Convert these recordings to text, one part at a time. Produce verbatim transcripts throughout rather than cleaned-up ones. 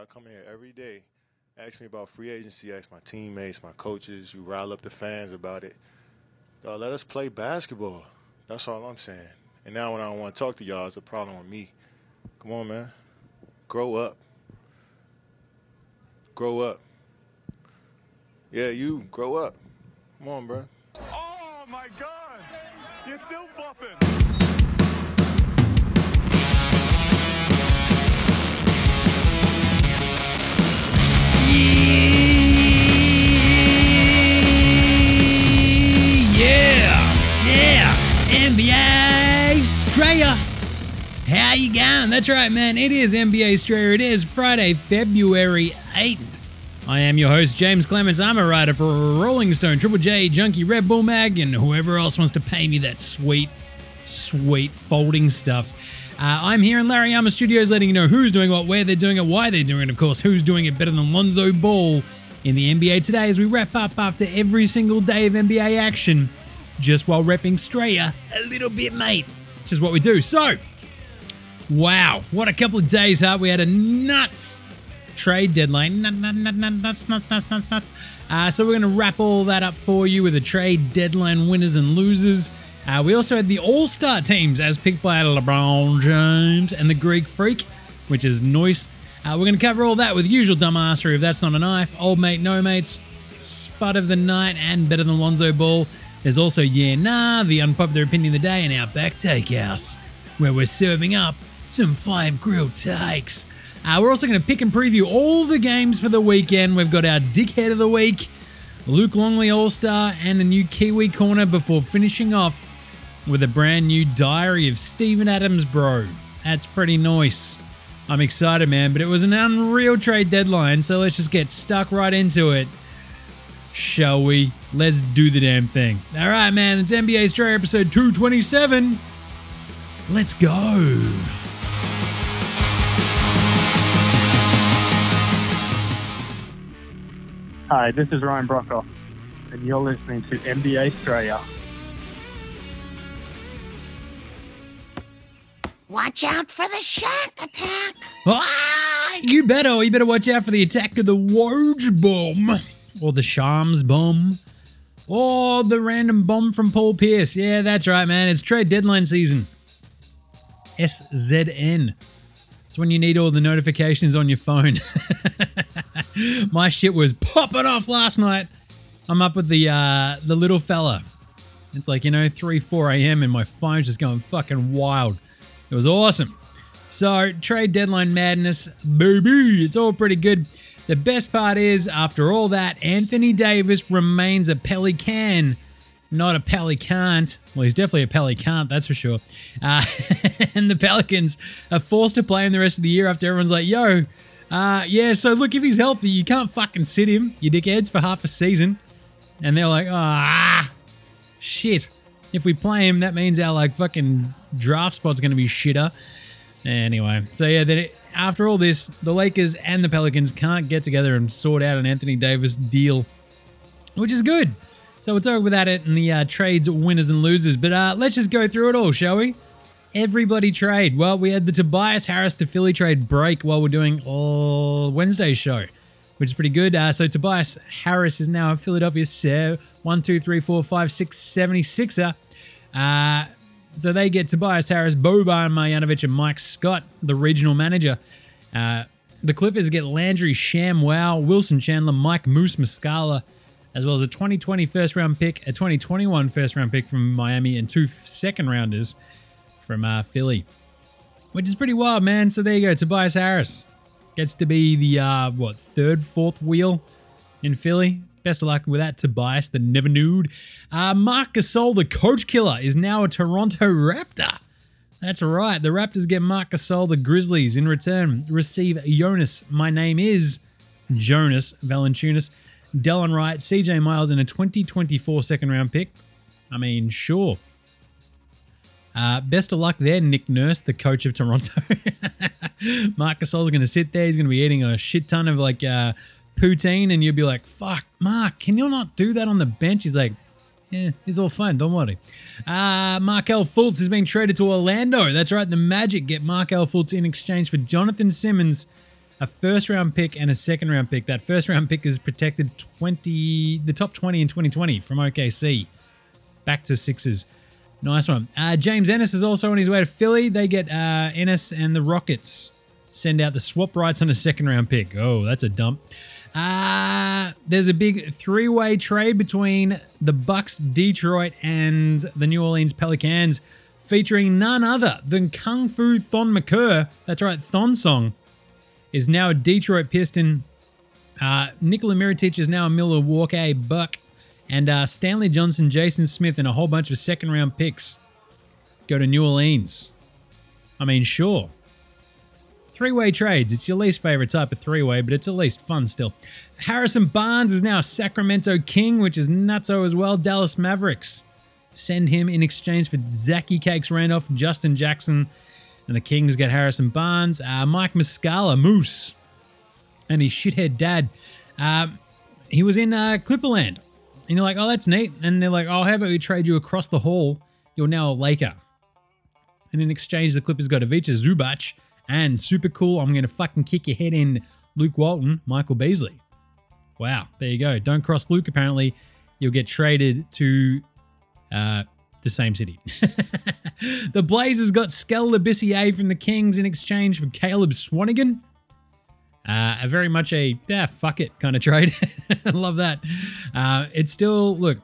Y'all come here every day, ask me about free agency, ask my teammates, my coaches. You rile up the fans about it. Dog, let us play basketball. That's all I'm saying. And now when I don't want to talk to y'all, it's a problem with me. Come on, man. Grow up. Grow up. Yeah, you, grow up. Come on, bro. Oh, my God. You're still flopping. Yeah, yeah, N B A Australia. How you going? That's right, man. It is N B A Australia. It is Friday, February eighth. I am your host, James Clements. I'm a writer for Rolling Stone, Triple J, Junkie, Red Bull Mag, and whoever else wants to pay me that sweet, sweet folding stuff. Uh, I'm here in Larryama Studios letting you know who's doing what, where they're doing it, why they're doing it, of course, who's doing it better than Lonzo Ball in the N B A today as we wrap up after every single day of N B A action, just while repping Straya a little bit, mate, which is what we do. So, wow, what a couple of days, huh? We had a nuts trade deadline. Nuts, nuts, nuts, nuts, nuts, nuts, nuts. Uh, so we're going to wrap all that up for you with the trade deadline winners and losers. Uh, we also had the All-Star teams as picked by LeBron James and the Greek Freak, which is nice. Uh, we're going to cover all that with usual dumbassery if that's not a knife, old mate, no mates, spud of the night, and better than Lonzo Ball. There's also Yeah Nah, the unpopular opinion of the day, and our back takehouse, where we're serving up some five grilled takes. Uh, we're also going to pick and preview all the games for the weekend. We've got our Dickhead of the Week, Luke Longley All-Star, and a new Kiwi Corner before finishing off with a brand new Diary of Steven Adams, bro. That's pretty nice. I'm excited, man, but it was an unreal trade deadline, so let's just get stuck right into it. Shall we? Let's do the damn thing. All right, man, it's N B A Australia episode two twenty-seven. Let's go. Hi, this is Ryan Brockhoff, and you're listening to N B A Australia. Watch out for the Shaq attack. Ah, you better. You better watch out for the attack of the Woj bomb. Or the Shams bomb. Or the random bomb from Paul Pierce. Yeah, that's right, man. It's trade deadline season. S Z N. It's when you need all the notifications on your phone. My shit was popping off last night. I'm up with the uh, the little fella. It's like, you know, three, four a.m. and my phone's just going fucking wild. It was awesome. So, trade deadline madness, baby. It's all pretty good. The best part is, after all that, Anthony Davis remains a Pelican, not a Pelicant. Well, he's definitely a Pelicant, that's for sure. Uh, and the Pelicans are forced to play him the rest of the year after everyone's like, yo, uh, yeah, so look, if he's healthy, you can't fucking sit him, you dickheads, for half a season. And they're like, ah, shit. If we play him, that means our like fucking draft spot's going to be shitter. Anyway, so yeah, then it, after all this, the Lakers and the Pelicans can't get together and sort out an Anthony Davis deal, which is good. So we'll talk about it in the uh, trades winners and losers. But uh, let's just go through it all, shall we? Everybody trade. Well, we had the Tobias Harris to Philly trade break while we're doing uh, Wednesday's show, which is pretty good. Uh, so Tobias Harris is now a Philadelphia one, two, three, four, five, six, seventy-sixer. Uh, so they get Tobias Harris, Boban Marjanovic, and Mike Scott, the regional manager. Uh, the Clippers get Landry Shamwow, Wilson Chandler, Mike Moose Muscala, as well as a twenty twenty first-round pick, a twenty twenty-one first-round pick from Miami, and two second-rounders from uh, Philly, which is pretty wild, man. So there you go. Tobias Harris gets to be the, uh, what, third, fourth wheel in Philly. Best of luck with that, Tobias, the never nude. Uh, Marc Gasol, the coach killer, is now a Toronto Raptor. That's right. The Raptors get Marc Gasol. The Grizzlies, in return, receive Jonas. My name is Jonas Valanciunas, Delon Wright, C J Miles, and a twenty twenty-four second-round pick. I mean, sure. Uh, best of luck there, Nick Nurse, the coach of Toronto. Marc Gasol's going to sit there. He's going to be eating a shit ton of, like, uh, poutine, and you'll be like, fuck, Mark, can you not do that on the bench? He's like, yeah, it's all fine, don't worry. Uh, Markelle Fultz has been traded to Orlando. That's right, the Magic get Markelle Fultz in exchange for Jonathan Simmons, a first round pick and a second round pick. That first round pick is protected twenty, the top twenty in twenty twenty from O K C. Back to Sixers. Nice one. Uh, James Ennis is also on his way to Philly. They get uh, Ennis and the Rockets send out the swap rights on a second round pick. Oh, that's a dump. Uh, there's a big three-way trade between the Bucks, Detroit, and the New Orleans Pelicans, featuring none other than Kung Fu Thon McCurr. That's right, Thon Song is now a Detroit Piston. Uh, Nikola Mirotic is now a Milwaukee Buck. And uh, Stanley Johnson, Jason Smith, and a whole bunch of second-round picks go to New Orleans. I mean, sure. Three-way trades. It's your least favorite type of three-way, but it's at least fun still. Harrison Barnes is now a Sacramento King, which is nutso as well. Dallas Mavericks send him in exchange for Zachy Cakes Randolph, Justin Jackson, and the Kings get Harrison Barnes. Uh, Mike Muscala, Moose, and his shithead dad. Uh, he was in uh, Clipperland. And you're like, oh, that's neat. And they're like, oh, how about we trade you across the hall? You're now a Laker. And in exchange, the Clippers got Ivica Zubac and super cool, I'm going to fucking kick your head in, Luke Walton, Michael Beasley. Wow, there you go. Don't cross Luke, apparently. You'll get traded to uh, the same city. The Blazers got Skel Labissiere from the Kings in exchange for Caleb Swanigan. Uh, a very much a, yeah, fuck it kind of trade. I love that. Uh, it's still, look,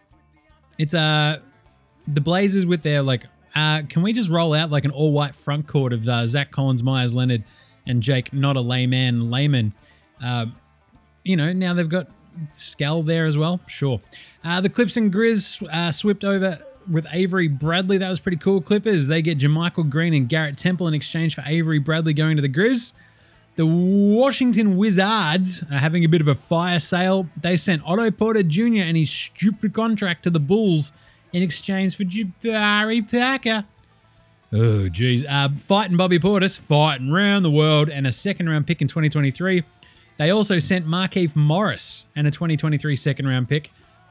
it's uh, the Blazers with their, like, uh, can we just roll out like an all-white front court of uh, Zach Collins, Myers Leonard, and Jake, not a layman, layman. Uh, you know, now they've got Skel there as well. Sure. Uh, the Clips and Grizz uh, swept over with Avery Bradley. That was pretty cool. Clippers, they get JaMychal Green and Garrett Temple in exchange for Avery Bradley going to the Grizz. The Washington Wizards are having a bit of a fire sale. They sent Otto Porter Junior and his stupid contract to the Bulls in exchange for Jabari Parker. Oh, geez. Uh, fighting Bobby Portis, fighting around the world, and a second-round pick in twenty twenty-three. They also sent Markieff Morris and a twenty twenty-three second-round pick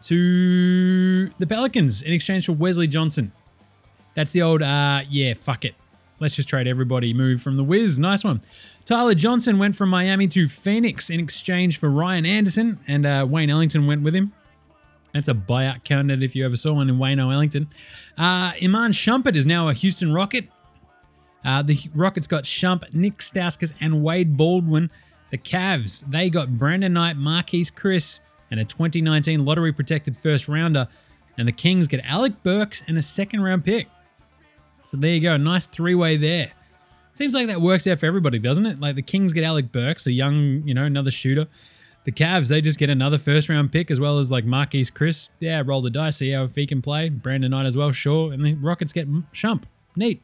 to the Pelicans in exchange for Wesley Johnson. That's the old, uh, yeah, fuck it. Let's just trade everybody. Move from the Wiz. Nice one. Tyler Johnson went from Miami to Phoenix in exchange for Ryan Anderson, and uh, Wayne Ellington went with him. That's a buyout candidate if you ever saw one in Wayne Ellington. Uh, Iman Shumpert is now a Houston Rocket. Uh, the Rockets got Shump, Nick Stauskas, and Wade Baldwin. The Cavs, they got Brandon Knight, Marquise Chris, and a twenty nineteen lottery-protected first-rounder. And the Kings get Alec Burks and a second-round pick. So there you go. Nice three-way there. Seems like that works out for everybody, doesn't it? Like the Kings get Alec Burks, a young, you know, another shooter. The Cavs, they just get another first-round pick as well as like Marquise Chris. Yeah, roll the dice, see how if he can play. Brandon Knight as well, sure. And the Rockets get Shump. Neat.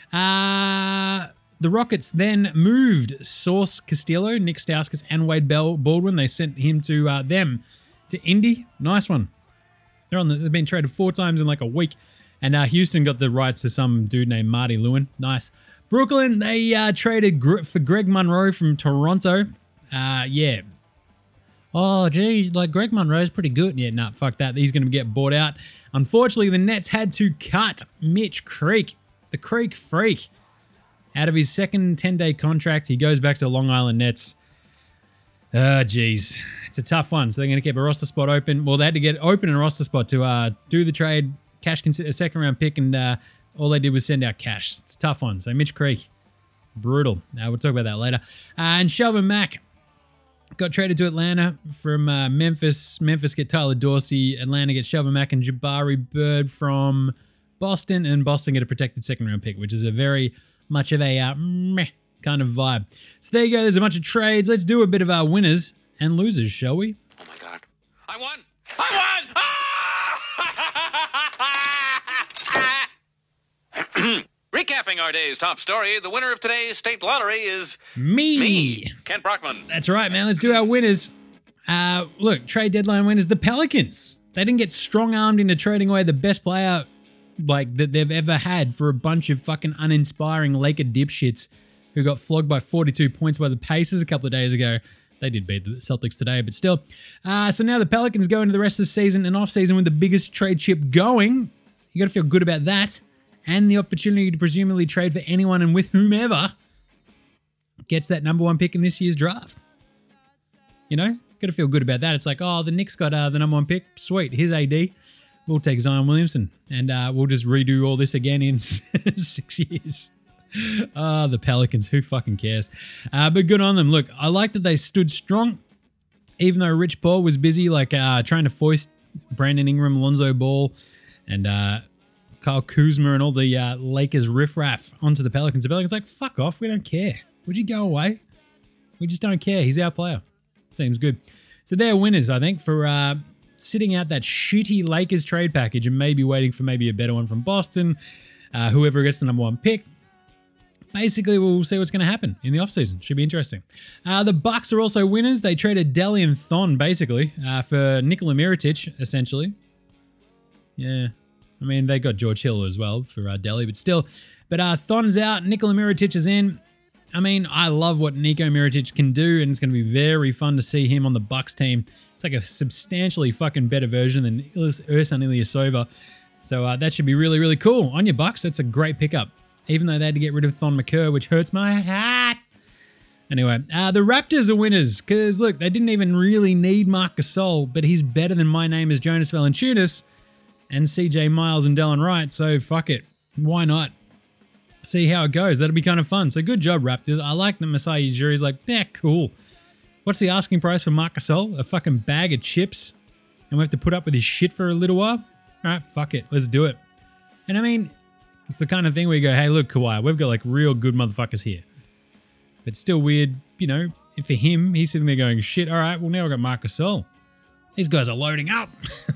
Uh, the Rockets then moved Sauce Castillo, Nick Stauskas, and Wade Bell Baldwin. They sent him to uh, them to Indy. Nice one. They're on the, they've been traded four times in like a week. And uh, Houston got the rights to some dude named Marty Lewin. Nice. Brooklyn, they uh, traded gr- for Greg Monroe from Toronto. Uh, yeah. Oh, geez, like Greg Monroe's pretty good. Yeah, nah, fuck that. He's going to get bought out. Unfortunately, the Nets had to cut Mitch Creek, the Creek Freak, out of his second ten-day contract. He goes back to Long Island Nets. Oh, geez. It's a tough one. So they're going to keep a roster spot open. Well, they had to get open a roster spot to uh, do the trade, cash a second round pick, and uh, all they did was send out cash. It's a tough one. So Mitch Creek, brutal. Uh, we'll talk about that later. Uh, and Shelvin Mack got traded to Atlanta from uh, Memphis. Memphis get Tyler Dorsey. Atlanta get Shelvin Mack and Jabari Bird from Boston. And Boston get a protected second round pick, which is a very much of a uh, meh kind of vibe. So there you go. There's a bunch of trades. Let's do a bit of our winners and losers, shall we? Oh my God. I won! I won! Ah! Recapping our day's top story, the winner of today's state lottery is Me. me, Kent Brockman. That's right, man. Let's do our winners. Uh, look, trade deadline winners, the Pelicans. They didn't get strong-armed into trading away the best player like that they've ever had for a bunch of fucking uninspiring Laker dipshits who got flogged by forty-two points by the Pacers a couple of days ago. They did beat the Celtics today, but still. Uh, so now the Pelicans go into the rest of the season and off-season with the biggest trade chip going. You got to feel good about that. And the opportunity to presumably trade for anyone and with whomever. gets that number one pick in this year's draft. You know, got to feel good about that. It's like, oh, the Knicks got uh, the number one pick. Sweet, here's A D. We'll take Zion Williamson, and uh, we'll just redo all this again in six years. Ah, oh, the Pelicans, who fucking cares? Uh, but good on them. Look, I like that they stood strong, even though Rich Paul was busy, like uh, trying to foist Brandon Ingram, Lonzo Ball, and uh, Kyle Kuzma and all the uh, Lakers riffraff onto the Pelicans. The Pelicans like, fuck off, we don't care. Would you go away? We just don't care. He's our player. Seems good. So they're winners, I think, for uh, sitting out that shitty Lakers trade package and maybe waiting for maybe a better one from Boston. Uh, whoever gets the number one pick. Basically, we'll see what's going to happen in the offseason. Should be interesting. Uh, the Bucks are also winners. They traded Delly and Thon, basically, uh, for Nikola Mirotic, essentially. Yeah. I mean, they got George Hill as well for uh, Delly, but still. But uh, Thon's out. Nikola Mirotic is in. I mean, I love what Nico Mirotic can do, and it's going to be very fun to see him on the Bucks team. It's like a substantially fucking better version than Ersan Ilyasova. So uh, that should be really, really cool. On your Bucks, that's a great pickup. Even though they had to get rid of Thon McCurr, which hurts my heart. Anyway, uh, the Raptors are winners because, look, they didn't even really need Marc Gasol, but he's better than My Name is Jonas Valanciunas and C J Miles and Delon Wright, so fuck it. Why not? See how it goes. That'll be kind of fun. So good job, Raptors. I like that Masai Ujiri's like, yeah, cool. What's the asking price for Marc Gasol? A fucking bag of chips? And we have to put up with his shit for a little while? All right, fuck it. Let's do it. And I mean, it's the kind of thing where you go, hey, look, Kawhi, we've got like real good motherfuckers here. But still weird, you know, if for him, he's sitting there going, shit, all right, well, now we've got Marc Gasol. These guys are loading up.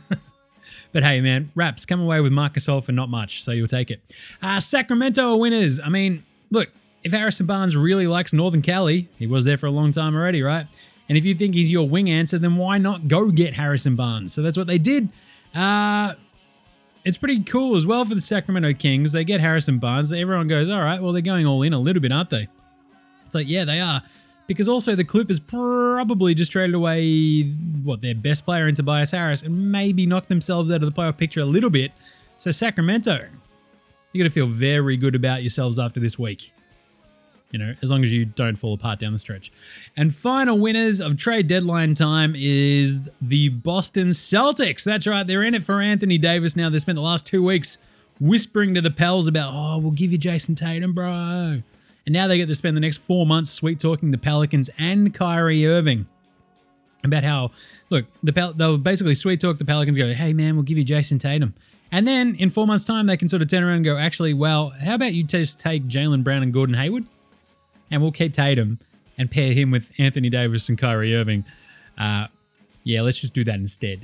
But hey, man, Raps come away with Marc Gasol for not much, so you'll take it. Uh, Sacramento are winners. I mean, look, if Harrison Barnes really likes Northern Cali, he was there for a long time already, right? And if you think he's your wing answer, then why not go get Harrison Barnes? So that's what they did. Uh... It's pretty cool as well for the Sacramento Kings. They get Harrison Barnes. Everyone goes, all right, well, they're going all in a little bit, aren't they? It's like, yeah, they are. Because also the Clippers probably just traded away, what, their best player in Tobias Harris and maybe knocked themselves out of the playoff picture a little bit. So Sacramento, you got to feel very good about yourselves after this week. You know, as long as you don't fall apart down the stretch. And final winners of trade deadline time is the Boston Celtics. That's right. They're in it for Anthony Davis now. They spent the last two weeks whispering to the Pels about, oh, we'll give you Jason Tatum, bro. And now they get to spend the next four months sweet-talking the Pelicans and Kyrie Irving about how, look, the Pel- they'll basically sweet-talk the Pelicans, go, hey, man, we'll give you Jason Tatum. And then in four months' time, they can sort of turn around and go, actually, well, how about you just take Jaylen Brown and Gordon Hayward? And we'll keep Tatum and pair him with Anthony Davis and Kyrie Irving. Uh, yeah, let's just do that instead.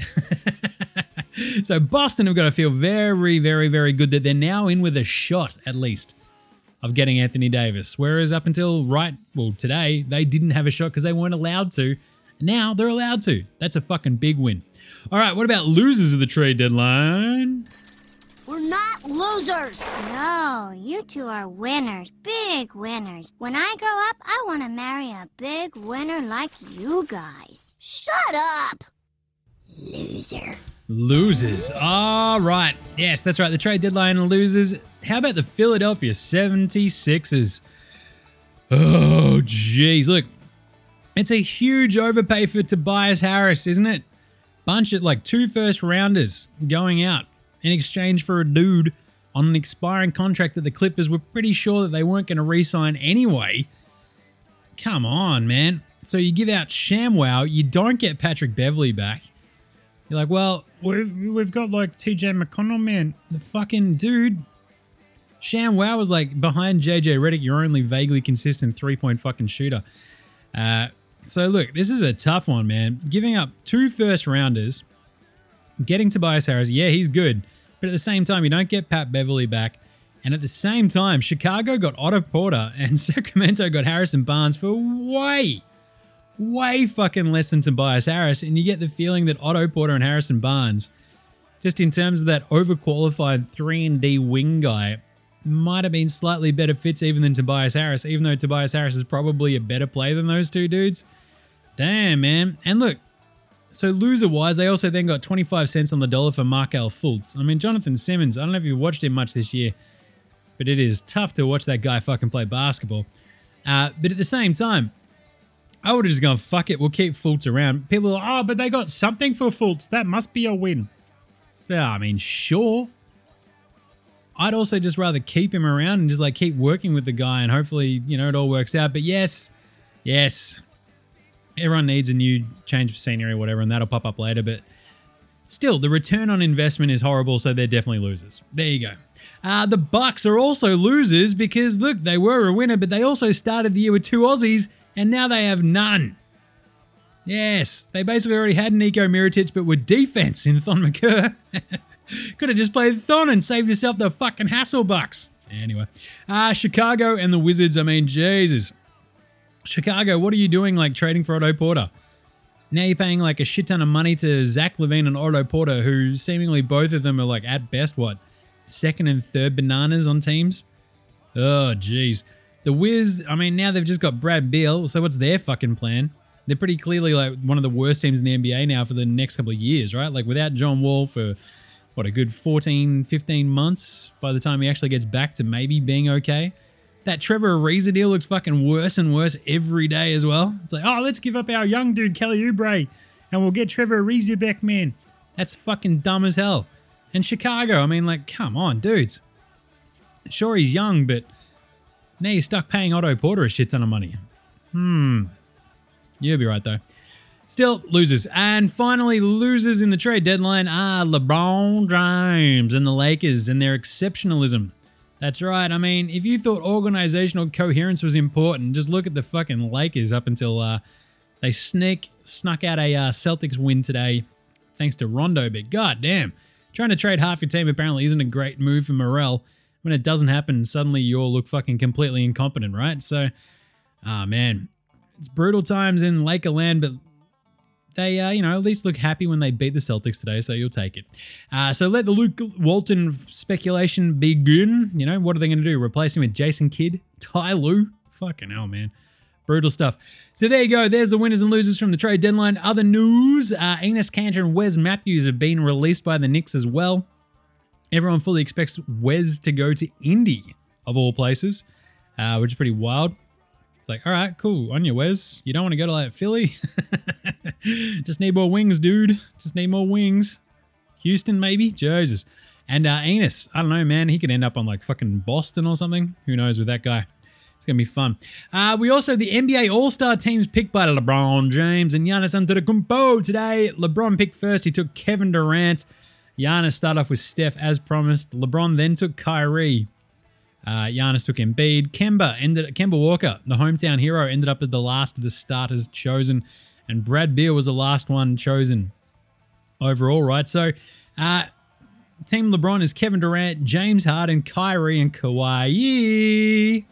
So Boston have got to feel very, very, very good that they're now in with a shot, at least, of getting Anthony Davis. Whereas up until right, well, today, they didn't have a shot because they weren't allowed to. Now they're allowed to. That's a fucking big win. All right, what about losers of the trade deadline? We're not losers. No, you two are winners, big winners. When I grow up, I want to marry a big winner like you guys. Shut up. Loser. Losers. All right. Yes, that's right. The trade deadline losers. How about the Philadelphia seventy-sixers? Oh, jeez. Look, it's a huge overpay for Tobias Harris, isn't it? Bunch of like two first rounders going out in exchange for a dude on an expiring contract that the Clippers were pretty sure that they weren't going to re-sign anyway. Come on, man. So you give out ShamWow, you don't get Patrick Beverley back. You're like, well, we've, we've got like T J McConnell, man. The fucking dude. ShamWow was like behind J J Redick, your only vaguely consistent three-point fucking shooter. Uh, so look, this is a tough one, man. Giving up two first rounders, getting Tobias Harris, yeah, he's good. But at the same time, you don't get Pat Beverley back. And at the same time, Chicago got Otto Porter and Sacramento got Harrison Barnes for way, way fucking less than Tobias Harris. And you get the feeling that Otto Porter and Harrison Barnes, just in terms of that overqualified three and D wing guy, might have been slightly better fits even than Tobias Harris, even though Tobias Harris is probably a better player than those two dudes. Damn, man. And look, so loser-wise, they also then got twenty-five cents on the dollar for Markelle Fultz. I mean, Jonathan Simmons, I don't know if you've watched him much this year, but it is tough to watch that guy fucking play basketball. Uh, but at the same time, I would have just gone, fuck it, we'll keep Fultz around. People are, oh, but they got something for Fultz. That must be a win. Yeah, I mean, sure. I'd also just rather keep him around and just like keep working with the guy and hopefully, you know, it all works out. But yes, yes, everyone needs a new change of scenery or whatever, and that'll pop up later. But still, the return on investment is horrible, so they're definitely losers. There you go. Uh, the Bucks are also losers because, look, they were a winner, but they also started the year with two Aussies, and now they have none. Yes, they basically already had Nico Mirotic, but with defense in Thon McCurr. Could have just played Thon and saved yourself the fucking hassle, Bucks. Anyway, uh, Chicago and the Wizards, I mean, Jesus. Chicago, what are you doing, like, trading for Otto Porter? Now you're paying, like, a shit ton of money to Zach LaVine and Otto Porter, who seemingly both of them are, like, at best, what, second and third bananas on teams? Oh, jeez. The Wiz, I mean, now they've just got Brad Beal, so what's their fucking plan? They're pretty clearly, like, one of the worst teams in the N B A now for the next couple of years, right? Like, without John Wall for, what, a good fourteen, fifteen months by the time he actually gets back to maybe being okay. That Trevor Ariza deal looks fucking worse and worse every day as well. It's like, oh, let's give up our young dude, Kelly Oubre, and we'll get Trevor Ariza back, man. That's fucking dumb as hell. And Chicago, I mean, like, come on, dudes. Sure, he's young, but now you're stuck paying Otto Porter a shit ton of money. Hmm. You'll be right, though. Still, losers. And finally, losers in the trade deadline are LeBron James and the Lakers and their exceptionalism. That's right. I mean, if you thought organizational coherence was important, just look at the fucking Lakers up until uh, they sneak, snuck out a uh, Celtics win today thanks to Rondo. But goddamn, trying to trade half your team apparently isn't a great move for morale. When it doesn't happen, suddenly you all look fucking completely incompetent, right? So, ah, oh, man. It's brutal times in Lakerland, but they, uh, you know, at least look happy when they beat the Celtics today, so you'll take it. Uh, so let the Luke Walton speculation begin. You know, what are they going to do? Replace him with Jason Kidd? Ty Lue? Fucking hell, man. Brutal stuff. So there you go. There's the winners and losers from the trade deadline. Other news, uh, Enes Kanter and Wes Matthews have been released by the Knicks as well. Everyone fully expects Wes to go to Indy, of all places, uh, which is pretty wild. It's like, all right, cool. On your Wes. You don't want to go to like Philly? Just need more wings, dude. Just need more wings. Houston, maybe? Jesus. And uh, Enes, I don't know, man. He could end up on like fucking Boston or something. Who knows with that guy? It's going to be fun. Uh, we also, the N B A All-Star teams picked by LeBron James and Giannis Antetokounmpo today. LeBron picked first. He took Kevin Durant. Giannis started off with Steph as promised. LeBron then took Kyrie. Uh, Giannis took Embiid. Kemba ended. Kemba Walker, the hometown hero, ended up as the last of the starters chosen, and Brad Beal was the last one chosen overall. Right, so uh, Team LeBron is Kevin Durant, James Harden, Kyrie, and Kawhi,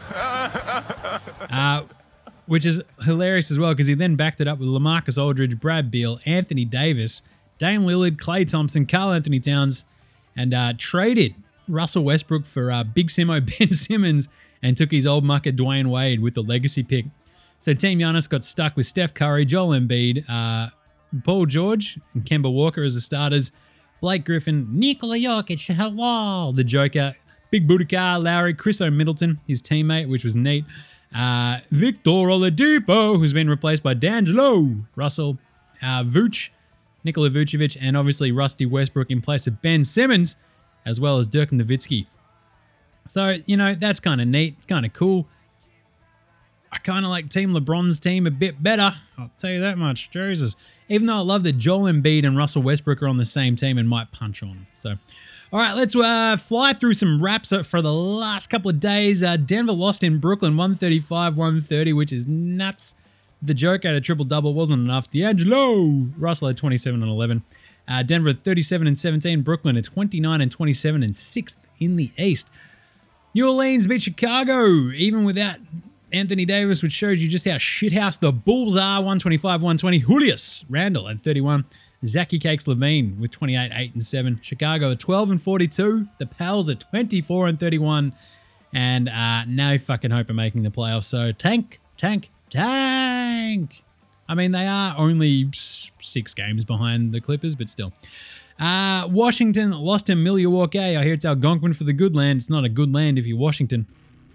uh, which is hilarious as well because he then backed it up with LaMarcus Aldridge, Brad Beal, Anthony Davis, Dame Lillard, Klay Thompson, Karl Anthony Towns, and uh, traded Russell Westbrook for uh, Big Simo Ben Simmons and took his old mucker Dwayne Wade with the legacy pick. So Team Giannis got stuck with Steph Curry, Joel Embiid, uh, Paul George, and Kemba Walker as the starters, Blake Griffin, Nikola Jokic, hello, the Joker, Big Booty Kyle Lowry, Chris O'Middleton, his teammate, which was neat, uh, Victor Oladipo, who's been replaced by D'Angelo Russell, uh, Vooch, Nikola Vucevic, and obviously Rusty Westbrook in place of Ben Simmons, as well as Dirk Nowitzki. So, you know, that's kind of neat. It's kind of cool. I kind of like Team LeBron's team a bit better. I'll tell you that much. Jesus. Even though I love that Joel Embiid and Russell Westbrook are on the same team and might punch on. So, all right, let's uh, fly through some wraps for the last couple of days. Uh, Denver lost in Brooklyn, one thirty-five one thirty, which is nuts. The Joker had a triple-double. Wasn't enough. D'Angelo Russell had twenty-seven and eleven. Uh, Denver at thirty-seven and seventeen. Brooklyn at twenty-nine and twenty-seven and sixth in the East. New Orleans beat Chicago, even without Anthony Davis, which shows you just how shithouse the Bulls are. one twenty-five one twenty. Julius Randle at thirty-one. Zachy Cakes Levine with twenty-eight, eight and seven. Chicago at twelve and forty-two. The Pels at twenty-four and thirty-one. And uh, no fucking hope of making the playoffs. So tank, tank, tank. I mean, they are only six games behind the Clippers, but still. Uh, Washington lost to Milwaukee. I hear it's Algonquin for the good land. It's not a good land if you're Washington.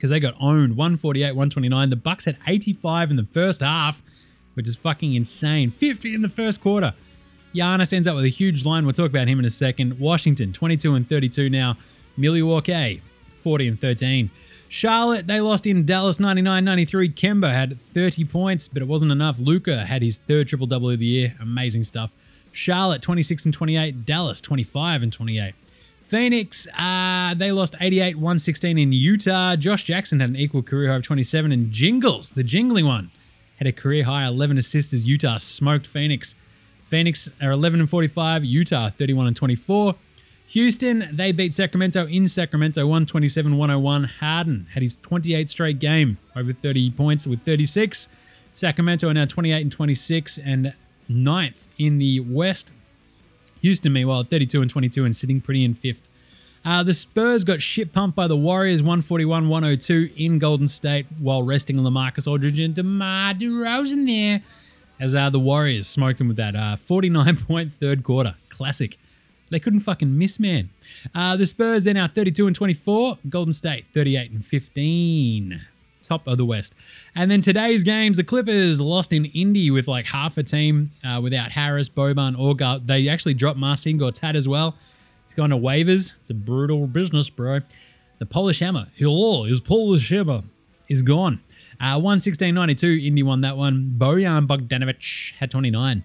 because they got owned one forty-eight one twenty-nine. The Bucks had eighty-five in the first half, which is fucking insane. fifty in the first quarter. Giannis ends up with a huge line. We'll talk about him in a second. Washington, twenty-two and thirty-two now. Milwaukee, forty and thirteen. Charlotte, they lost in Dallas ninety-nine ninety-three. Kemba had thirty points, but it wasn't enough. Luka had his third triple-double of the year. Amazing stuff. Charlotte, twenty-six and twenty-eight. Dallas, twenty-five and twenty-eight. Phoenix, uh, they lost eighty-eight one sixteen in Utah. Josh Jackson had an equal career high of twenty-seven. And Jingles, the jingling one, had a career high eleven assists as Utah smoked Phoenix. Phoenix are eleven and forty-five. Utah, thirty-one and twenty-four. Houston, they beat Sacramento in Sacramento, one twenty-seven one oh one. Harden had his twenty-eighth straight game, over thirty points with thirty-six. Sacramento are now twenty-eight and twenty-six and ninth in the West. Houston, meanwhile, thirty-two and twenty-two and sitting pretty in fifth. Uh, the Spurs got shit pumped by the Warriors, one forty-one one oh two in Golden State, while resting LaMarcus Aldridge and DeMar DeRozan there, as uh, the Warriors smoked them with that uh, forty-nine point third quarter. Classic. They couldn't fucking miss, man. Uh, the Spurs are now thirty-two and twenty-four. Golden State, thirty-eight and fifteen. Top of the West. And then today's games, the Clippers lost in Indy with like half a team uh, without Harris, Boban, or Gar- They actually dropped Marcin Gortat as well. He's gone to waivers. It's a brutal business, bro. The Polish Hammer, hello, his Polish Hammer, is gone. Uh, one sixteen ninety-two, Indy won that one. Bojan Bogdanovic had twenty-nine.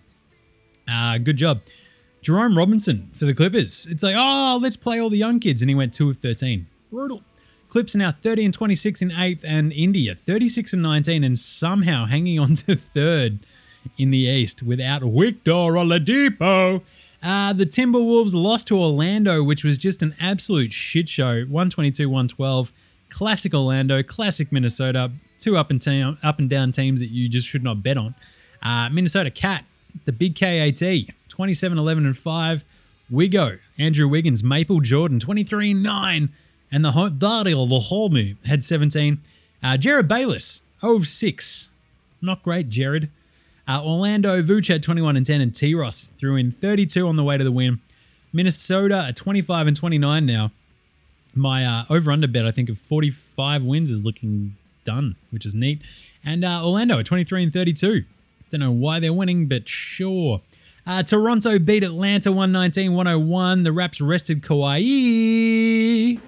Uh, good job. Jerome Robinson for the Clippers. It's like, oh, let's play all the young kids. And he went two of thirteen. Brutal. Clips are now thirty and twenty-six in eighth, and India thirty-six and nineteen, and somehow hanging on to third in the East without Victor Oladipo. Uh, the Timberwolves lost to Orlando, which was just an absolute shit show. one twenty-two one twelve. Classic Orlando, classic Minnesota. Two up and, te- up and down teams that you just should not bet on. Uh, Minnesota Cat, the big K A T, twenty-seven eleven and five. Wiggo, Andrew Wiggins, Maple Jordan, twenty-three and nine. And the Dario Loholmu had seventeen. Uh, Jared Bayless, oh of six. Not great, Jared. Uh, Orlando Vooch had twenty-one and ten, and T-Ross threw in thirty-two on the way to the win. Minnesota are twenty-five and twenty-nine now. My uh, over-under bet, I think, of forty-five wins is looking done, which is neat. And uh, Orlando are twenty-three and thirty-two. Don't know why they're winning, but sure. Uh, Toronto beat Atlanta one nineteen one oh one. The Raps rested Kawhi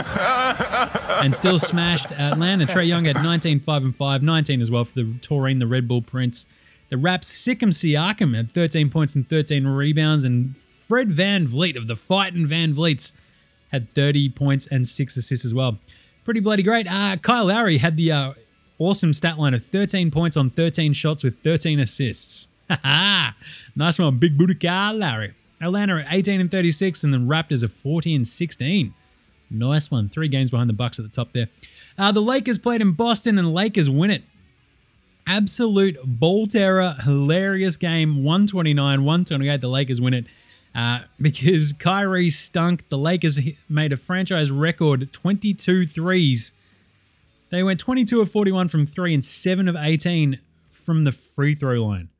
and still smashed Atlanta. Trae Young had nineteen five and five, nineteen as well for the Taurine, the Red Bull Prince. The Raps Sikkim Siakam had thirteen points and thirteen rebounds, and Fred Van Vliet of the Fightin' Van Vliets had thirty points and six assists as well. Pretty bloody great. Uh, Kyle Lowry had the uh, awesome stat line of thirteen points on thirteen shots with thirteen assists. Nice one, big booty Kyle Lowry. Atlanta at eighteen and thirty-six, and the Raptors are forty and sixteen. Nice one. Three games behind the Bucks at the top there. Uh, the Lakers played in Boston, and the Lakers win it. Absolute ball terror, hilarious game. one twenty-nine one twenty-eight. The Lakers win it uh, because Kyrie stunk. The Lakers made a franchise record twenty-two threes. They went twenty-two of forty-one from three and seven of eighteen from the free throw line.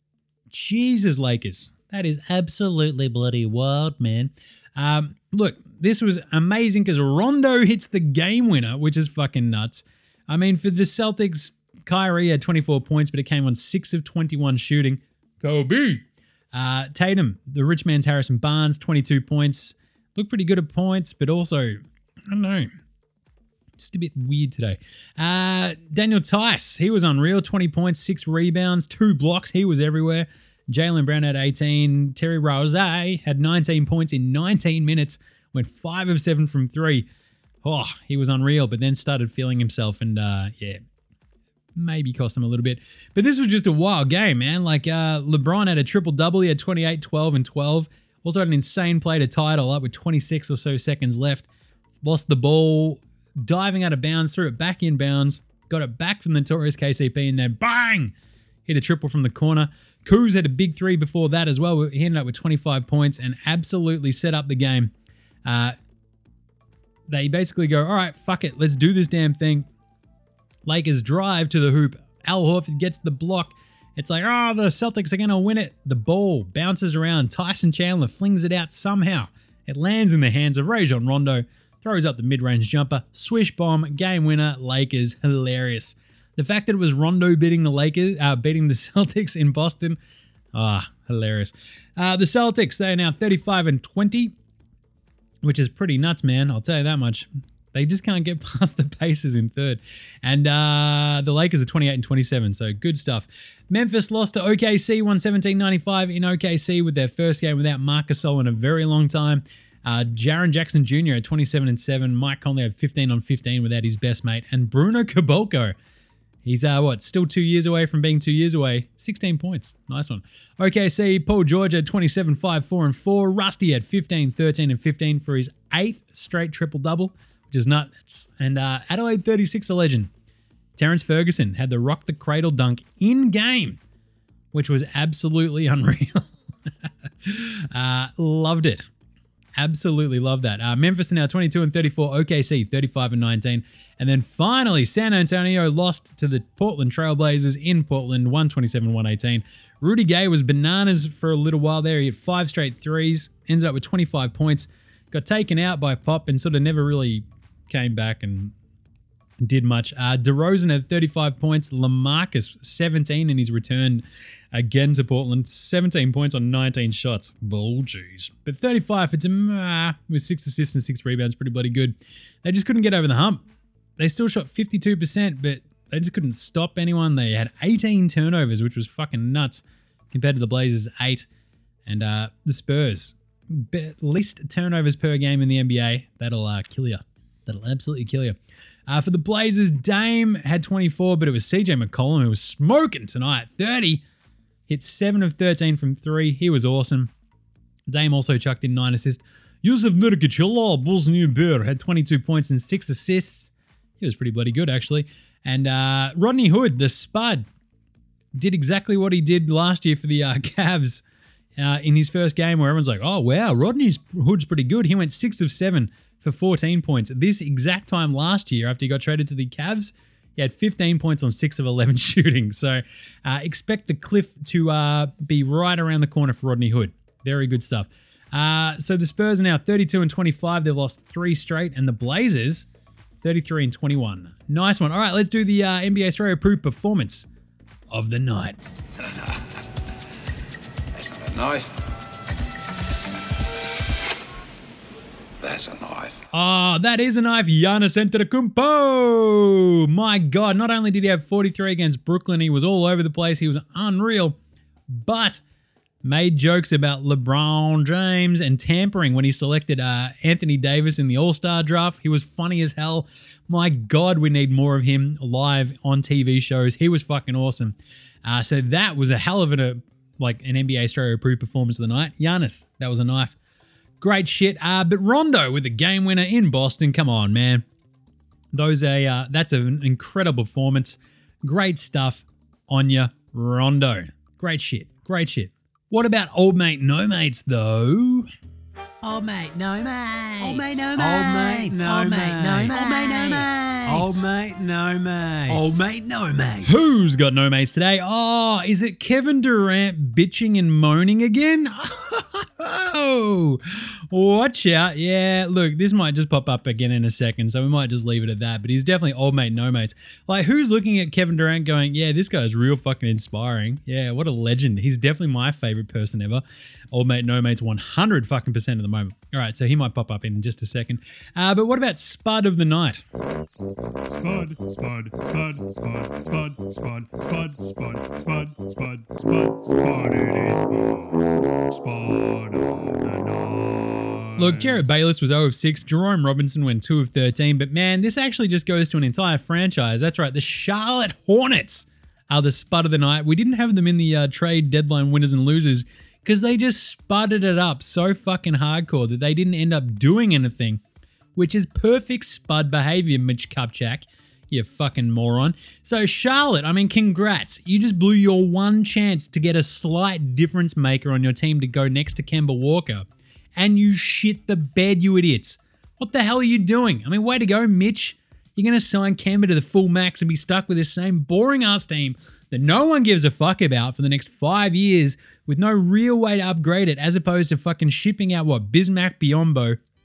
Jesus, Lakers. That is absolutely bloody wild, man. Um, look, this was amazing because Rondo hits the game winner, which is fucking nuts. I mean, for the Celtics, Kyrie had twenty-four points, but it came on six of twenty-one shooting. Kobe. Uh, Tatum, the rich man's Harrison Barnes, twenty-two points. Looked pretty good at points, but also, I don't know, just a bit weird today. Uh, Daniel Tice, he was unreal. twenty points, six rebounds, two blocks. He was everywhere. Jaylen Brown had eighteen. Terry Rozier had nineteen points in nineteen minutes. Went five of seven from three. Oh, he was unreal, but then started feeling himself and, uh, yeah, maybe cost him a little bit. But this was just a wild game, man. Like, uh, LeBron had a triple-double. He had twenty-eight, twelve, and twelve. Also had an insane play to tie it all up with twenty-six or so seconds left. Lost the ball, diving out of bounds, threw it back in bounds, got it back from the notorious K C P, and then bang! Hit a triple from the corner. Kuz had a big three before that as well. He ended up with twenty-five points and absolutely set up the game. Uh, they basically go, all right, fuck it, let's do this damn thing. Lakers drive to the hoop. Al Horford gets the block. It's like, oh, the Celtics are going to win it. The ball bounces around. Tyson Chandler flings it out somehow. It lands in the hands of Rajon Rondo. throws up the mid-range jumper, swish bomb, game winner, Lakers, hilarious. The fact that it was Rondo beating the Lakers, uh, beating the Celtics in Boston, ah, hilarious. Uh, the Celtics, they are now thirty-five and twenty, which is pretty nuts, man. I'll tell you that much. They just can't get past the Pacers in third. And uh, the Lakers are twenty-eight and twenty-seven, so good stuff. Memphis lost to O K C, one seventeen ninety-five in O K C with their first game without Marc Gasol in a very long time. Uh, Jaren Jackson Junior at twenty-seven and seven. Mike Conley had fifteen on fifteen without his best mate. And Bruno Caboclo, he's, uh, what, still two years away from being two years away. sixteen points. Nice one. O K C, Paul George had twenty-seven, five, four, and four. Rusty had fifteen, thirteen, and fifteen for his eighth straight triple-double, which is nuts. And uh, Adelaide thirty-six, a legend. Terrence Ferguson had the rock the cradle dunk in-game, which was absolutely unreal. uh, loved it. Absolutely love that. Uh, Memphis are now twenty-two and thirty-four. O K C thirty-five and nineteen. And then finally, San Antonio lost to the Portland Trailblazers in Portland, one twenty-seven, one eighteen. Rudy Gay was bananas for a little while there. He had five straight threes, ended up with twenty-five points. Got taken out by Pop and sort of never really came back and did much. Uh, DeRozan had thirty-five points. LaMarcus, seventeen in his return again to Portland. seventeen points on nineteen shots. Bull jeez. But thirty-five for Tim uh, with six assists and six rebounds. Pretty bloody good. They just couldn't get over the hump. They still shot fifty-two percent, but they just couldn't stop anyone. They had eighteen turnovers, which was fucking nuts compared to the Blazers' eight. And uh, the Spurs, be- least turnovers per game in the N B A. That'll uh, kill you. That'll absolutely kill you. Uh, for the Blazers, Dame had twenty-four, but it was C J McCollum who was smoking tonight. thirty. Hit seven of thirteen from three. He was awesome. Dame also chucked in nine assists. Yusuf Nurkic, hello, Bulls New Bear, had twenty-two points and six assists. He was pretty bloody good, actually. And uh, Rodney Hood, the spud, did exactly what he did last year for the uh, Cavs uh, in his first game where everyone's like, oh, wow, Rodney Hood's pretty good. He went six of seven for fourteen points. This exact time last year, after he got traded to the Cavs, he had fifteen points on six of eleven shooting. So uh, expect the cliff to uh, be right around the corner for Rodney Hood. Very good stuff. Uh, so the Spurs are now thirty-two and twenty-five. They've lost three straight. And the Blazers, thirty-three and twenty-one. Nice one. All right, let's do the uh, N B A Australia Approved Performance of the Night. That's not a knife. That's a knife. Oh, that is a knife. Giannis Antetokounmpo. My God, not only did he have forty-three against Brooklyn, he was all over the place. He was unreal, but made jokes about LeBron James and tampering when he selected uh, Anthony Davis in the All-Star draft. He was funny as hell. My God, we need more of him live on T V shows. He was fucking awesome. Uh, so that was a hell of a, like an N B A Australia Approved Performance of the Night. Giannis, that was a knife. Great shit. Uh, but Rondo with the game winner in Boston. Come on, man. Those are, uh, that's an incredible performance. Great stuff on ya, Rondo. Great shit. Great shit. What about old mate no mates, though? Old mate no mates. Old mate no Old mate mates. no Old mate no mates. mates. Old mate no mates. Old mate no mates. Who's got no mates today? Oh, is it Kevin Durant bitching and moaning again? Oh, watch out. Yeah, look, this might just pop up again in a second, so we might just leave it at that. But he's definitely old mate no mates. Like, who's looking at Kevin Durant going, yeah, this guy's real fucking inspiring. Yeah, what a legend. He's definitely my favorite person ever. Old mate no mates one hundred fucking percent at the moment. All right, so he might pop up in just a second. Uh, but what about Spud of the Night? Spud, Spud, Spud, Spud, Spud, Spud, Spud, Spud, Spud, Spud, Spud, Spud, it is Spud, Spud of the Night. Look, Jared Bayless was zero of six. Jerome Robinson went two of thirteen. But man, this actually just goes to an entire franchise. That's right, the Charlotte Hornets are the Spud of the Night. We didn't have them in the uh, trade deadline winners and losers because they just spudded it up so fucking hardcore that they didn't end up doing anything, which is perfect Spud behavior, Mitch Kupchak, you fucking moron. So Charlotte, I mean, congrats. You just blew your one chance to get a slight difference maker on your team to go next to Kemba Walker, and you shit the bed, you idiots. What the hell are you doing? I mean, way to go, Mitch. You're going to sign Kemba to the full max and be stuck with this same boring-ass team that no one gives a fuck about for the next five years with no real way to upgrade it, as opposed to fucking shipping out, what, Bismack Biyombo,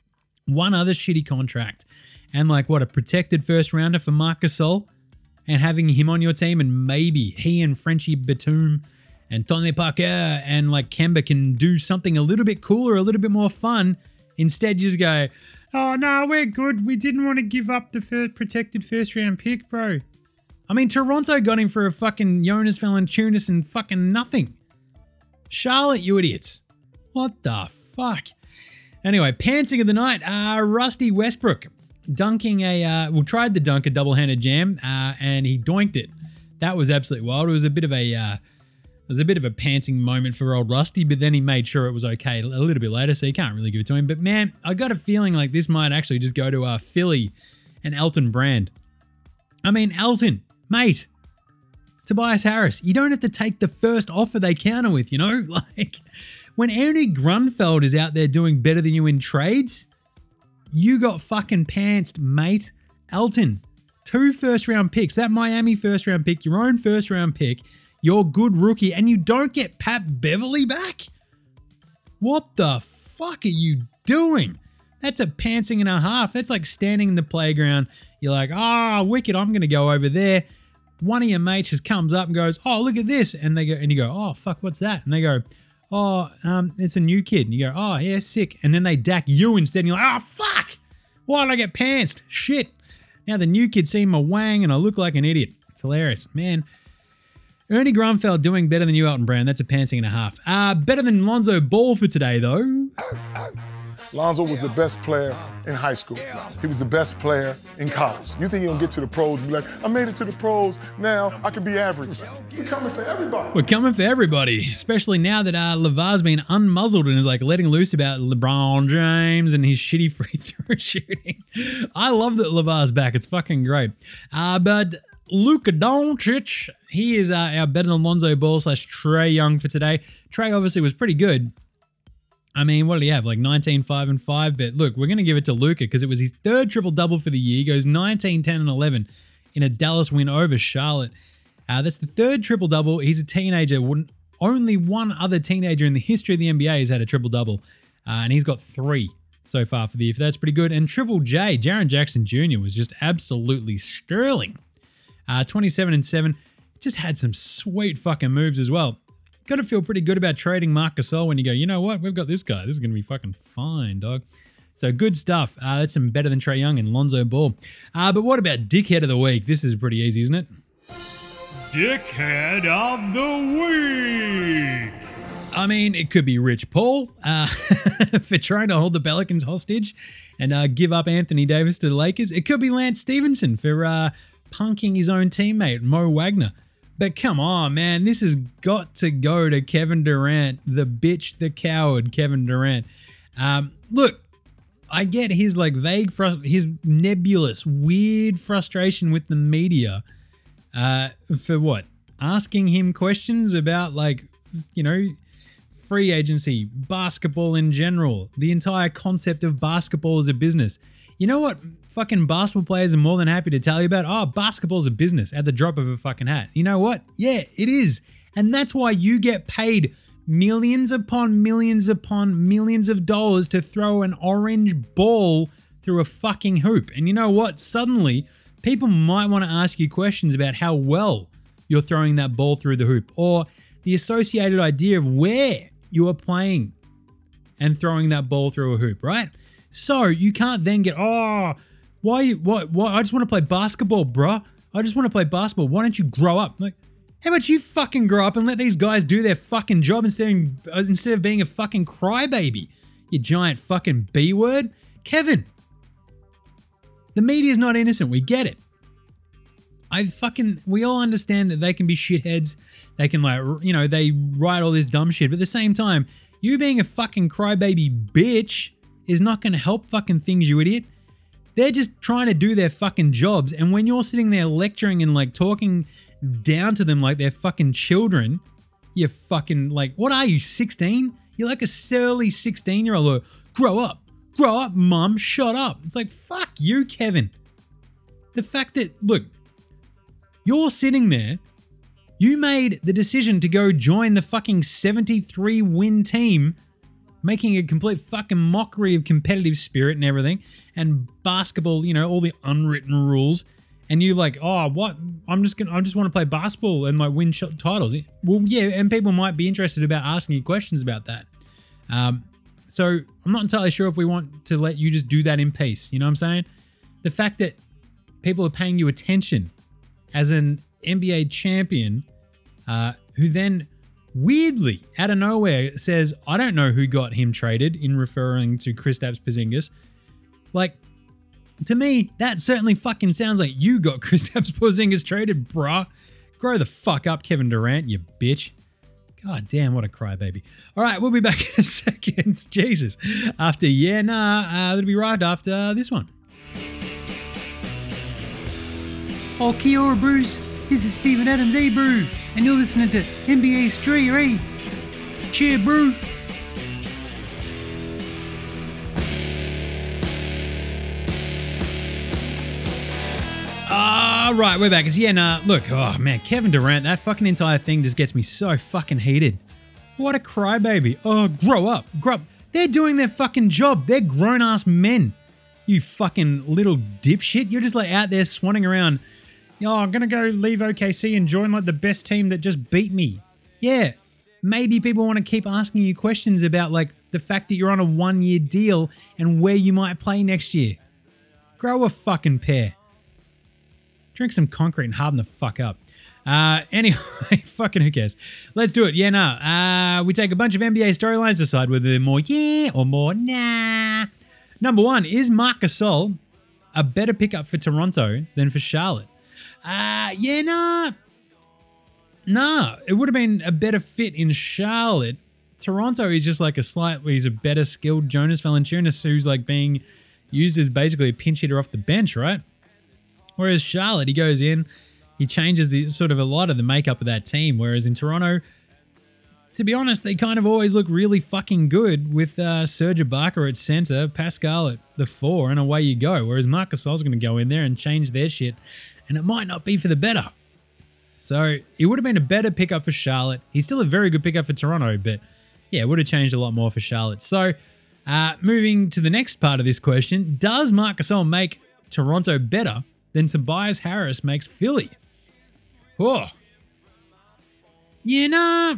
one other shitty contract and like what, a protected first rounder for Marc Gasol and having him on your team and maybe he and Frenchie Batum and Tony Parker and like Kemba can do something a little bit cooler, a little bit more fun. Instead, you just go, oh no, we're good. We didn't want to give up the first protected first round pick, bro. I mean, Toronto got him for a fucking Jonas Valanciunas and fucking nothing. Charlotte, you idiots. What the fuck? Anyway, pantsing of the night, uh, Rusty Westbrook dunking a, uh, well, tried to dunk a double-handed jam, uh, and he doinked it. That was absolutely wild. It was a bit of a, uh, it was a bit of a pantsing moment for old Rusty, but then he made sure it was okay a little bit later, so you can't really give it to him. But man, I got a feeling like this might actually just go to uh, Philly and Elton Brand. I mean, Elton, mate, Tobias Harris, you don't have to take the first offer they counter with, you know? Like, when Ernie Grunfeld is out there doing better than you in trades, you got fucking pantsed, mate. Elton, two first-round picks, that Miami first-round pick, your own first-round pick, your good rookie, and you don't get Pat Beverly back? What the fuck are you doing? That's a pantsing and a half. That's like standing in the playground. You're like, ah, oh, wicked, I'm going to go over there. One of your mates just comes up and goes, oh, look at this. And they go, and you go, oh, fuck, what's that? And they go, oh, um, it's a new kid. And you go, oh, yeah, sick. And then they dack you instead. And you're like, oh, fuck. Why did I get pantsed? Shit. Now the new kid seen my wang and I look like an idiot. It's hilarious. Man, Ernie Grunfeld doing better than you, Elton Brand. That's a pantsing and a half. Uh, better than Lonzo Ball for today, though. Lonzo was the best player in high school. He was the best player in college. You think he'll get to the pros and be like, I made it to the pros, now I can be average. We're coming for everybody. We're coming for everybody, especially now that uh, LeVar's been unmuzzled and is like letting loose about LeBron James and his shitty free throw shooting. I love that LeVar's back. It's fucking great. Uh, but Luka Doncic, he is uh, our better than Lonzo Ball slash Trae Young for today. Trae obviously was pretty good. I mean, what did he have? Like nineteen, five, and five. But look, we're going to give it to Luka because it was his third triple-double for the year. He goes nineteen, ten, and eleven in a Dallas win over Charlotte. Uh, that's the third triple-double. He's a teenager. Only one other teenager in the history of the N B A has had a triple-double. Uh, and he's got three so far for the year. That's pretty good. And Triple J, Jaren Jackson Junior was just absolutely sterling. Uh, twenty-seven and seven. Just had some sweet fucking moves as well. Got to feel pretty good about trading Marc Gasol when you go, you know what? We've got this guy. This is going to be fucking fine, dog. So good stuff. Uh, that's some better than Trae Young and Lonzo Ball. Uh, but what about Dickhead of the Week? This is pretty easy, isn't it? Dickhead of the Week. I mean, it could be Rich Paul uh, for trying to hold the Pelicans hostage and uh, give up Anthony Davis to the Lakers. It could be Lance Stevenson for uh, punking his own teammate, Mo Wagner. But come on, man, this has got to go to Kevin Durant, the bitch, the coward, Kevin Durant. Um, look, I get his like vague, frust- his nebulous, weird frustration with the media uh, for what? Asking him questions about like, you know, free agency, basketball in general, the entire concept of basketball as a business. You know what fucking basketball players are more than happy to tell you about? Oh, basketball's a business at the drop of a fucking hat. You know what? Yeah, it is. And that's why you get paid millions upon millions upon millions of dollars to throw an orange ball through a fucking hoop. And you know what? Suddenly, people might want to ask you questions about how well you're throwing that ball through the hoop or the associated idea of where you are playing and throwing that ball through a hoop, right? So you can't then get, oh, why, what, what? I just want to play basketball, bruh. I just want to play basketball. Why don't you grow up? Like, how about you fucking grow up and let these guys do their fucking job instead of, instead of being a fucking crybaby, you giant fucking B word? Kevin, the media's not innocent. We get it. I fucking, we all understand that they can be shitheads. They can like, you know, they write all this dumb shit. But at the same time, you being a fucking crybaby bitch is not going to help fucking things, you idiot. They're just trying to do their fucking jobs. And when you're sitting there lecturing and like talking down to them like they're fucking children, you're fucking like, what are you, sixteen? You're like a surly sixteen year old. Like, grow up, grow up, mum, shut up. It's like, fuck you, Kevin. The fact that, look, you're sitting there, you made the decision to go join the fucking seventy-three win team making a complete fucking mockery of competitive spirit and everything, and basketball, you know, all the unwritten rules. And you like, oh, what? I'm just gonna, I just want to play basketball and like win sh- titles. Well, yeah, and people might be interested about asking you questions about that. Um, so I'm not entirely sure if we want to let you just do that in peace. You know what I'm saying? The fact that people are paying you attention as an N B A champion, uh, who then weirdly out of nowhere says, "I don't know who got him traded," in referring to Kristaps Porzingis, like. To me, that certainly fucking sounds like you got Kristaps Porzingis traded, bruh. Grow the fuck up, Kevin Durant, you bitch. God damn, what a crybaby. All right, we'll be back in a second. Jesus. After, yeah, nah, uh, it'll be right after this one. Oh, kia ora, Bruce. This is Stephen Adams, hey, bro. And you're listening to N B A Street, hey? Cheer, bro. All right, we're back. It's yeah, nah. Look, oh man, Kevin Durant, that fucking entire thing just gets me so fucking heated. What a crybaby. Oh, grow up, grow up. They're doing their fucking job. They're grown ass men. You fucking little dipshit. You're just like out there swanning around. Oh, I'm gonna go leave O K C and join like the best team that just beat me. Yeah, maybe people want to keep asking you questions about like the fact that you're on a one year deal and where you might play next year. Grow a fucking pair. Drink some concrete and harden the fuck up. Uh, anyway, fucking who cares? Let's do it. Yeah, nah. Uh, we take a bunch of N B A storylines, decide whether they're more yeah or more nah. Number one, is Marc Gasol a better pickup for Toronto than for Charlotte? Uh, yeah, nah. Nah, it would have been a better fit in Charlotte. Toronto is just like a slightly, he's a better skilled Jonas Valanciunas who's like being used as basically a pinch hitter off the bench, right? Whereas Charlotte, he goes in, he changes the sort of a lot of the makeup of that team. Whereas in Toronto, to be honest, they kind of always look really fucking good with uh, Serge Ibaka at center, Pascal at the four, and away you go. Whereas Marc Gasol's going to go in there and change their shit, and it might not be for the better. So it would have been a better pickup for Charlotte. He's still a very good pickup for Toronto, but yeah, it would have changed a lot more for Charlotte. So uh, moving to the next part of this question, does Marc Gasol make Toronto better than Tobias Harris makes Philly? Oh. Yeah, nah.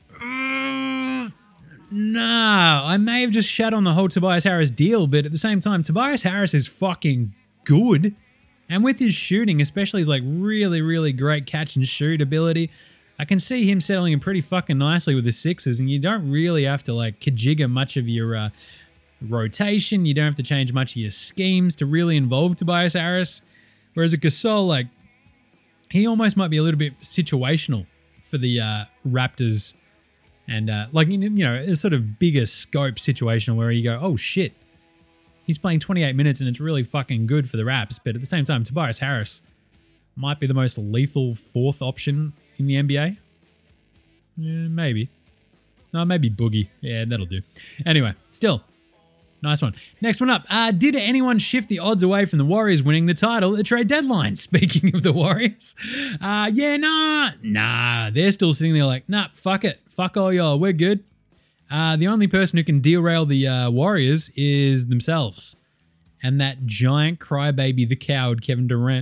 Uh, nah. I may have just shat on the whole Tobias Harris deal, but at the same time, Tobias Harris is fucking good. And with his shooting, especially his like really, really great catch and shoot ability, I can see him settling in pretty fucking nicely with the Sixers, and you don't really have to like kajigger much of your uh, rotation. You don't have to change much of your schemes to really involve Tobias Harris. Whereas a Gasol, like, he almost might be a little bit situational for the uh, Raptors. And, uh, like, you know, a sort of bigger scope situational where you go, oh, shit. He's playing twenty-eight minutes and it's really fucking good for the Raps. But at the same time, Tobias Harris might be the most lethal fourth option in the N B A. Yeah, maybe. No, maybe Boogie. Yeah, that'll do. Anyway, still. Nice one. Next one up. Uh, did anyone shift the odds away from the Warriors winning the title at the trade deadline? Speaking of the Warriors. Uh, yeah, nah. Nah. They're still sitting there like, nah, fuck it. Fuck all y'all. We're good. Uh, the only person who can derail the uh, Warriors is themselves. And that giant crybaby, the coward, Kevin Durant.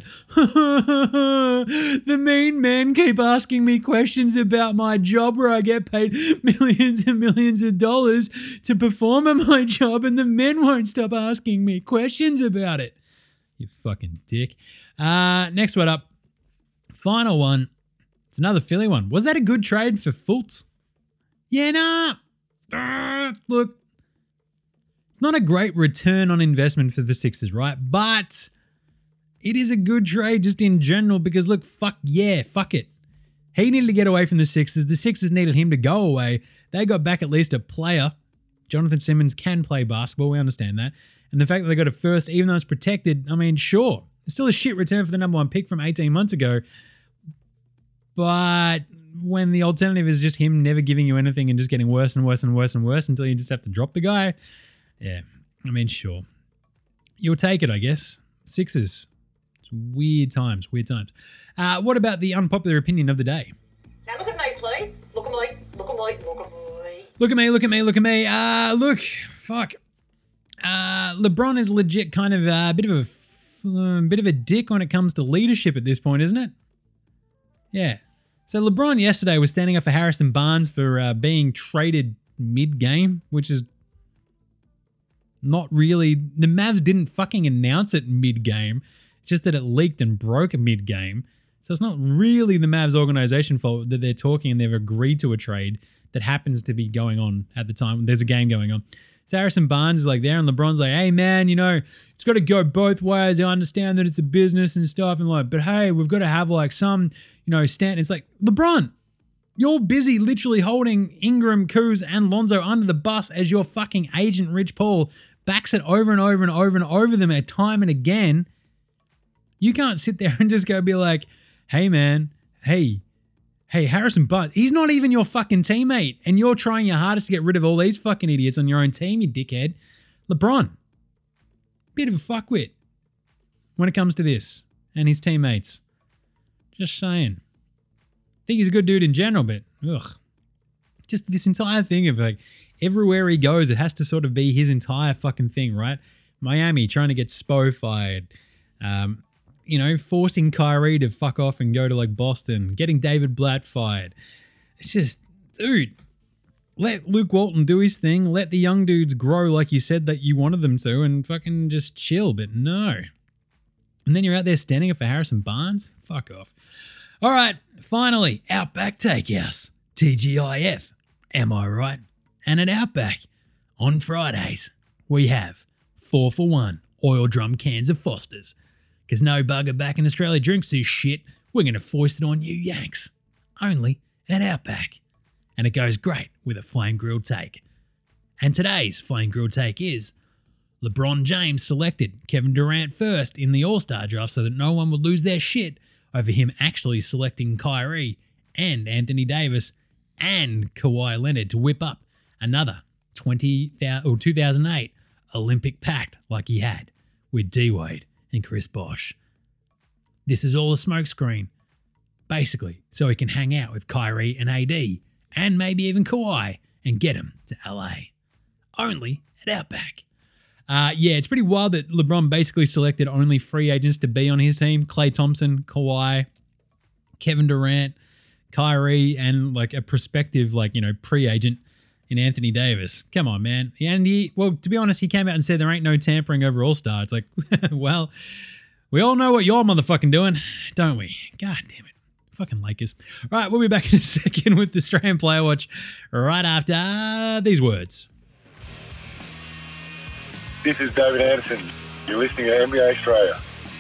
The mean men keep asking me questions about my job where I get paid millions and millions of dollars to perform at my job, and the men won't stop asking me questions about it. You fucking dick. Uh, next one up. Final one. It's another Philly one. Was that a good trade for Fultz? Yeah, nah. Uh, look. It's not a great return on investment for the Sixers, right? But it is a good trade just in general because, look, fuck yeah, fuck it. He needed to get away from the Sixers. The Sixers needed him to go away. They got back at least a player. Jonathan Simmons can play basketball. We understand that. And the fact that they got a first, even though it's protected, I mean, sure. It's still a shit return for the number one pick from eighteen months ago. But when the alternative is just him never giving you anything and just getting worse and worse and worse and worse until you just have to drop the guy, yeah, I mean, sure. You'll take it, I guess. Sixers. It's weird times, weird times. Uh, what about the unpopular opinion of the day? Now look at me, please. Look at me. Look at me. Look at me. Look at me, look at me, look at me. Uh, look, fuck. Uh, LeBron is legit kind of a bit of a a bit of a dick when it comes to leadership at this point, isn't it? Yeah. So LeBron yesterday was standing up for Harrison Barnes for uh, being traded mid-game, which is not really... The Mavs didn't fucking announce it mid-game, just that it leaked and broke mid-game. So it's not really the Mavs organization fault that they're talking and they've agreed to a trade that happens to be going on at the time. There's a game going on. So Harrison Barnes is like there, and LeBron's like, hey, man, you know, it's got to go both ways. I understand that it's a business and stuff, and like, but hey, we've got to have like some, you know, stand. It's like, LeBron, you're busy literally holding Ingram, Kuz, and Lonzo under the bus as your fucking agent, Rich Paul, backs it over and over and over and over them at time and again. You can't sit there and just go be like, hey, man, hey, Hey, Harrison Barnes, he's not even your fucking teammate, and you're trying your hardest to get rid of all these fucking idiots on your own team, you dickhead. LeBron, bit of a fuckwit when it comes to this and his teammates. Just saying. I think he's a good dude in general, but ugh. Just this entire thing of like, everywhere he goes, it has to sort of be his entire fucking thing, right? Miami trying to get Spo fired. Um... You know, forcing Kyrie to fuck off and go to like Boston, getting David Blatt fired. It's just, dude, let Luke Walton do his thing. Let the young dudes grow like you said that you wanted them to and fucking just chill, but no. And then you're out there standing up for Harrison Barnes? Fuck off. All right, finally, Outback Takehouse, T G I F. Am I right? And at Outback, on Fridays, we have four for one oil drum cans of Foster's. Because no bugger back in Australia drinks this shit, we're going to foist it on you Yanks. Only at Outback. And it goes great with a flame grilled take. And today's flame grilled take is LeBron James selected Kevin Durant first in the All-Star draft so that no one would lose their shit over him actually selecting Kyrie and Anthony Davis and Kawhi Leonard to whip up another twenty or two thousand eight Olympic pact like he had with D-Wade and Chris Bosh. This is all a smokescreen, basically, so he can hang out with Kyrie and A D, and maybe even Kawhi, and get him to L A. Only at Outback. Uh, yeah, it's pretty wild that LeBron basically selected only free agents to be on his team. Klay Thompson, Kawhi, Kevin Durant, Kyrie, and like a prospective, like, you know, pre-agent in Anthony Davis. Come on, man. And he, well, to be honest, he came out and said there ain't no tampering over All-Star. It's like, well, we all know what you're motherfucking doing, don't we? God damn it. Fucking Lakers. All right, we'll be back in a second with the Australian Player Watch right after these words. This is David Anderson. You're listening to N B A Australia.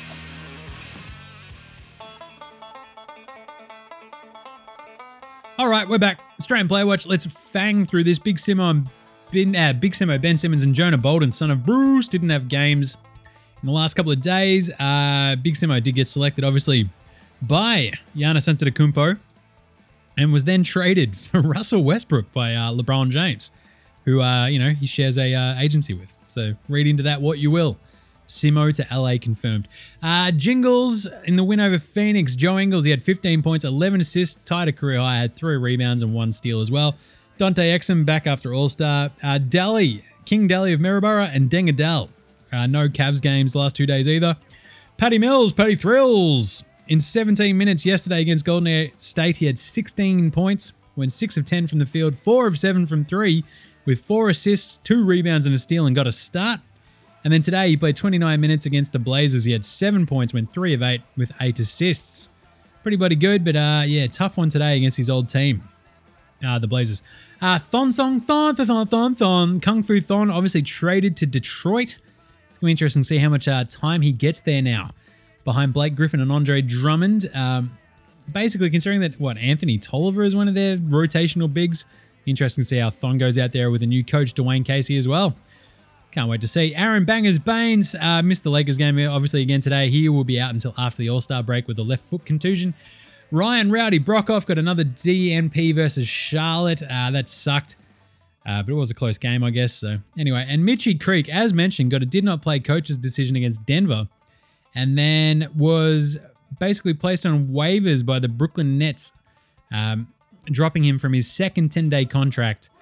All right, we're back. Australian Player Watch. Let's fang through this. Big Simo and Ben, uh, Big Simo, Ben Simmons and Jonah Bolden, son of Bruce, didn't have games in the last couple of days. Uh, Big Simo did get selected, obviously, by Giannis Antetokounmpo and was then traded for Russell Westbrook by uh, LeBron James, who, uh, you know, he shares a uh, agency with. So read into that what you will. Simo to L A confirmed. Uh, Jingles in the win over Phoenix. Joe Ingles, he had fifteen points, eleven assists, tied a career high, had three rebounds and one steal as well. Dante Exum back after All-Star. Uh, Daly, King Daly of Maryborough, and Deng Adel. Uh, no Cavs games the last two days either. Patty Mills, Patty Thrills. In seventeen minutes yesterday against Golden State, he had sixteen points, went six of ten from the field, four of seven from three, with four assists, two rebounds and a steal, and got a start. And then today he played twenty-nine minutes against the Blazers. He had seven points, went three of eight with eight assists. Pretty bloody good, but uh, yeah, tough one today against his old team, uh, the Blazers. Uh, Thon Song Thon, Thon, Thon, Thon, Thon. Kung Fu Thon obviously traded to Detroit. It's going to be interesting to see how much uh, time he gets there now behind Blake Griffin and Andre Drummond. Um, basically, considering that, what, Anthony Tolliver is one of their rotational bigs. Interesting to see how Thon goes out there with a new coach, Dwayne Casey, as well. Can't wait to see. Aaron Bangers Baines uh, missed the Lakers game, obviously, again today. He will be out until after the All-Star break with a left foot contusion. Ryan Rowdy Brockhoff got another D N P versus Charlotte. Uh, that sucked, uh, but it was a close game, I guess. So anyway, and Mitchie Creek, as mentioned, got a did not play coach's decision against Denver, and then was basically placed on waivers by the Brooklyn Nets, um, dropping him from his second ten-day contract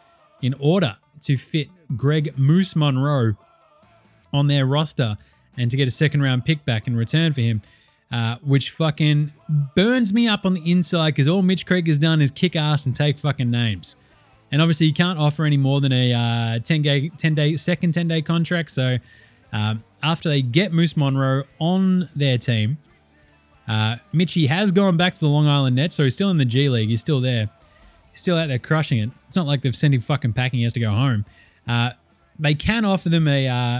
in order to fit Greg Moose Monroe on their roster and to get a second round pick back in return for him, uh, which fucking burns me up on the inside because all Mitch Creek has done is kick ass and take fucking names. And obviously you can't offer any more than a uh, ten day, ten day, second ten-day contract. So um, after they get Moose Monroe on their team, uh, Mitchie has gone back to the Long Island Nets, so he's still in the G League. He's still there. He's still out there crushing it. It's not like they've sent him fucking packing. He has to go home. Uh, they can offer them a, uh,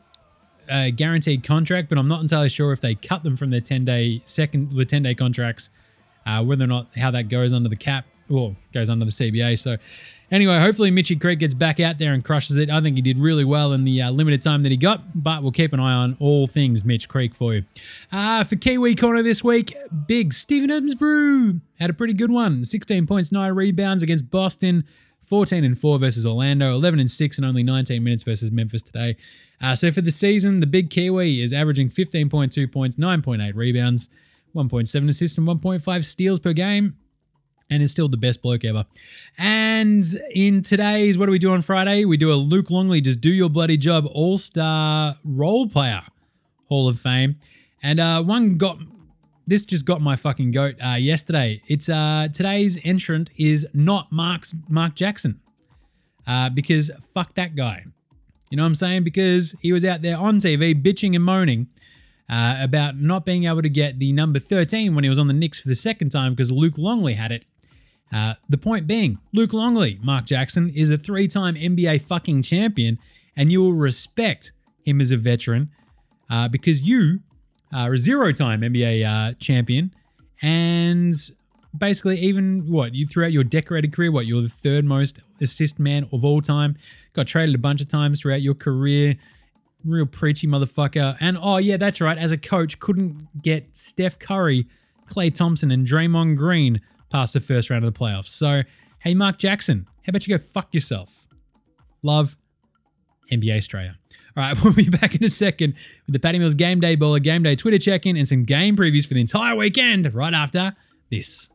a guaranteed contract, but I'm not entirely sure if they cut them from their ten-day second, the ten-day contracts, uh, whether or not how that goes under the cap or goes under the C B A. So anyway, hopefully Mitchie Creek gets back out there and crushes it. I think he did really well in the uh, limited time that he got, but we'll keep an eye on all things Mitch Creek for you. Uh, for Kiwi Corner this week, big Steven Adams Brew had a pretty good one. sixteen points, nine rebounds against Boston, fourteen and four versus Orlando, eleven and six and only nineteen minutes versus Memphis today. Uh, so for the season, the big Kiwi is averaging fifteen point two points, nine point eight rebounds, one point seven assists and one point five steals per game, and is still the best bloke ever. And in today's, what do we do on Friday? We do a Luke Longley, just do your bloody job, all-star role player Hall of Fame. And uh, one got, this just got my fucking goat uh, yesterday. It's uh, today's entrant is not Mark's, Mark Jackson uh, because fuck that guy. You know what I'm saying? Because he was out there on T V bitching and moaning uh, about not being able to get the number thirteen when he was on the Knicks for the second time because Luke Longley had it. Uh, the point being, Luke Longley, Mark Jackson, is a three-time N B A fucking champion, and you will respect him as a veteran uh, because you are a zero-time N B A uh, champion, and basically even, what, you throughout your decorated career, what, you're the third most assist man of all time, got traded a bunch of times throughout your career, real preachy motherfucker, and oh yeah, that's right, as a coach, couldn't get Steph Curry, Klay Thompson, and Draymond Green past the first round of the playoffs. So, hey, Mark Jackson, how about you go fuck yourself? Love, N B A Australia. All right, we'll be back in a second with the Patty Mills Game Day Baller Game Day Twitter check-in and some game previews for the entire weekend right after this.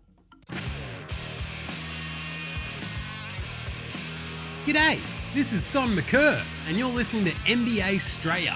G'day, this is Thon McCurr, and you're listening to N B A Australia.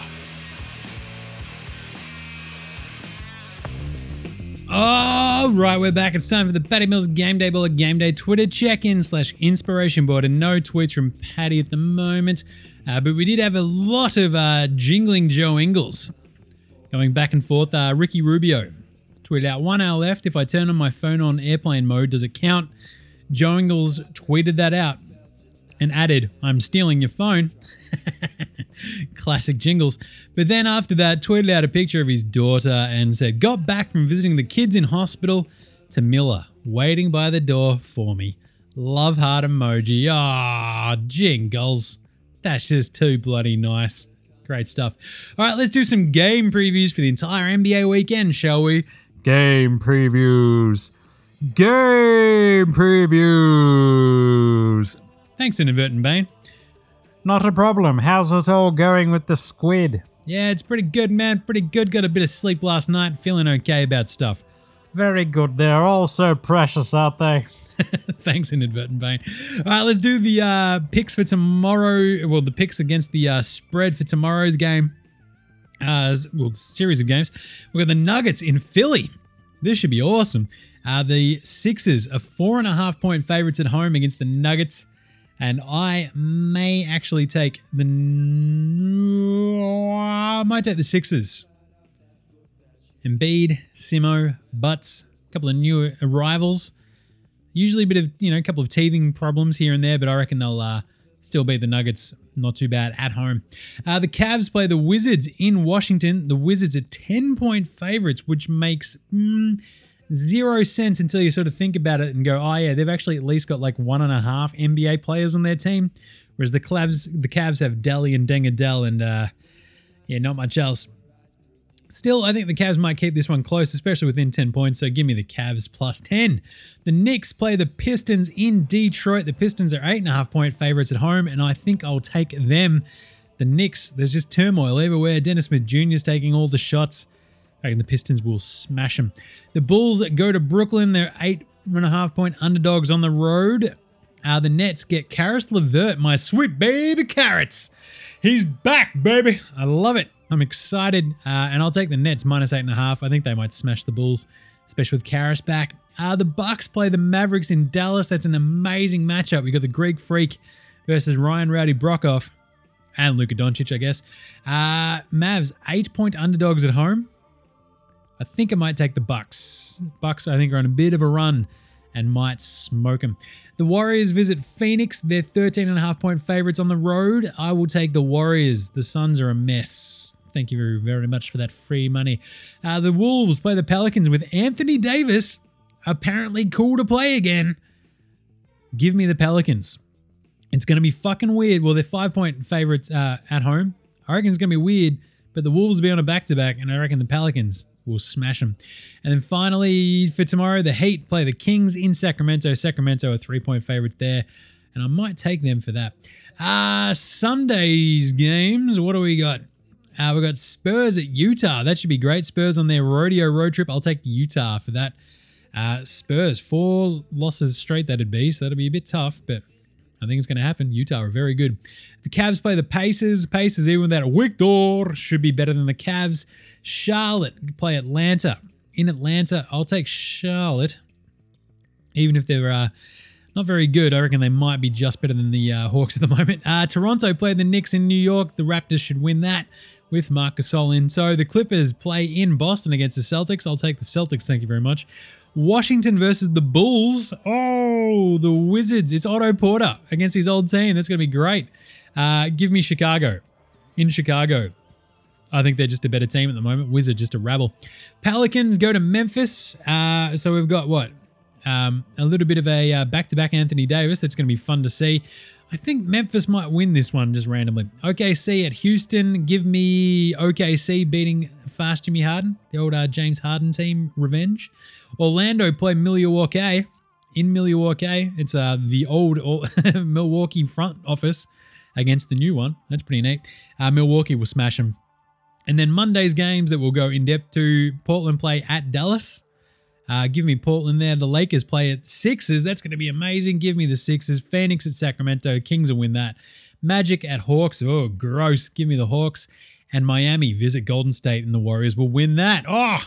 All right, we're back. It's time for the Patty Mills Game Day Baller Game Day Twitter check-in slash inspiration board, and no tweets from Patty at the moment, uh, but we did have a lot of uh, jingling Joe Ingles going back and forth. Uh, Ricky Rubio tweeted out, one hour left. If I turn on my phone on airplane mode, does it count? Joe Ingles tweeted that out and added, I'm stealing your phone. Classic jingles. But then after that, tweeted out a picture of his daughter and said, got back from visiting the kids in hospital to Miller, waiting by the door for me. Love heart emoji. Ah, oh, jingles. That's just too bloody nice. Great stuff. All right, let's do some game previews for the entire N B A weekend, shall we? Game previews. Game previews. Thanks, Inadvertent Bane. Not a problem. How's it all going with the squid? Yeah, it's pretty good, man. Pretty good. Got a bit of sleep last night. Feeling okay about stuff. Very good. They're all so precious, aren't they? Thanks, Inadvertent Bane. All right, let's do the uh, picks for tomorrow. Well, the picks against the uh, spread for tomorrow's game. Uh, well, series of games. We've got the Nuggets in Philly. This should be awesome. Uh, the Sixers are four and a half point favorites at home against the Nuggets. And I may actually take the... I might take the Sixers. Embiid, Simo, Butts, a couple of new arrivals. Usually a bit of, you know, a couple of teething problems here and there, but I reckon they'll uh, still beat the Nuggets not too bad at home. Uh, the Cavs play the Wizards in Washington. The Wizards are ten point favorites, which makes... Mm, zero sense until you sort of think about it and go, oh yeah, they've actually at least got like one and a half N B A players on their team, whereas the Cavs, the Cavs have Delly and Dengadell and uh, yeah, not much else. Still, I think the Cavs might keep this one close, especially within ten points, so give me the Cavs plus ten. The Knicks play the Pistons in Detroit. The Pistons are eight and a half point favorites at home, and I think I'll take them. The Knicks, there's just turmoil everywhere. Dennis Smith Junior is taking all the shots. I reckon the Pistons will smash them. The Bulls go to Brooklyn. They're eight and a half point underdogs on the road. Uh, the Nets get Karis LeVert, my sweet baby Carrots. He's back, baby. I love it. I'm excited. Uh, and I'll take the Nets minus eight and a half. I think they might smash the Bulls, especially with Karis back. Uh, the Bucks play the Mavericks in Dallas. That's an amazing matchup. We got the Greek Freak versus Ryan Rowdy Brokoff and Luka Doncic, I guess. Uh, Mavs, eight-point underdogs at home. I think I might take the Bucks. Bucks, I think, are on a bit of a run and might smoke them. The Warriors visit Phoenix. They're thirteen and a half point favorites on the road. I will take the Warriors. The Suns are a mess. Thank you very, very much for that free money. Uh, the Wolves play the Pelicans with Anthony Davis apparently cool to play again. Give me the Pelicans. It's going to be fucking weird. Well, they're five-point favorites uh, at home. I reckon it's going to be weird, but the Wolves will be on a back-to-back, and I reckon the Pelicans will smash them. And then finally, for tomorrow, the Heat play the Kings in Sacramento. Sacramento are three-point favorites there, and I might take them for that. Uh, Sunday's games, what do we got? Uh, we got Spurs at Utah. That should be great. Spurs on their rodeo road trip. I'll take Utah for that. Uh, Spurs, four losses straight that'd be, so that'll be a bit tough, but I think it's going to happen. Utah are very good. The Cavs play the Pacers. The Pacers, even without a Victor, should be better than the Cavs. Charlotte play Atlanta. In Atlanta, I'll take Charlotte. Even if they're uh, not very good, I reckon they might be just better than the uh, Hawks at the moment. Uh, Toronto play the Knicks in New York. The Raptors should win that with Marc Gasol in. So the Clippers play in Boston against the Celtics. I'll take the Celtics, thank you very much. Washington versus the Bulls. Oh, the Wizards. It's Otto Porter against his old team. That's going to be great. Uh, give me Chicago. In Chicago. I think they're just a better team at the moment. Wizards just a rabble. Pelicans go to Memphis. Uh, so we've got what? Um, a little bit of a uh, back-to-back Anthony Davis. That's going to be fun to see. I think Memphis might win this one just randomly. O K C at Houston. Give me O K C beating fast Jimmy Harden. The old uh, James Harden team revenge. Orlando play Milwaukee. In Milwaukee. It's uh, the old Milwaukee front office against the new one. That's pretty neat. Uh, Milwaukee will smash them. And then Monday's games that we'll go in depth to. Portland play at Dallas. Uh, give me Portland there. The Lakers play at Sixers. That's going to be amazing. Give me the Sixers. Phoenix at Sacramento. Kings will win that. Magic at Hawks. Oh, gross. Give me the Hawks. And Miami visit Golden State, and the Warriors will win that. Oh,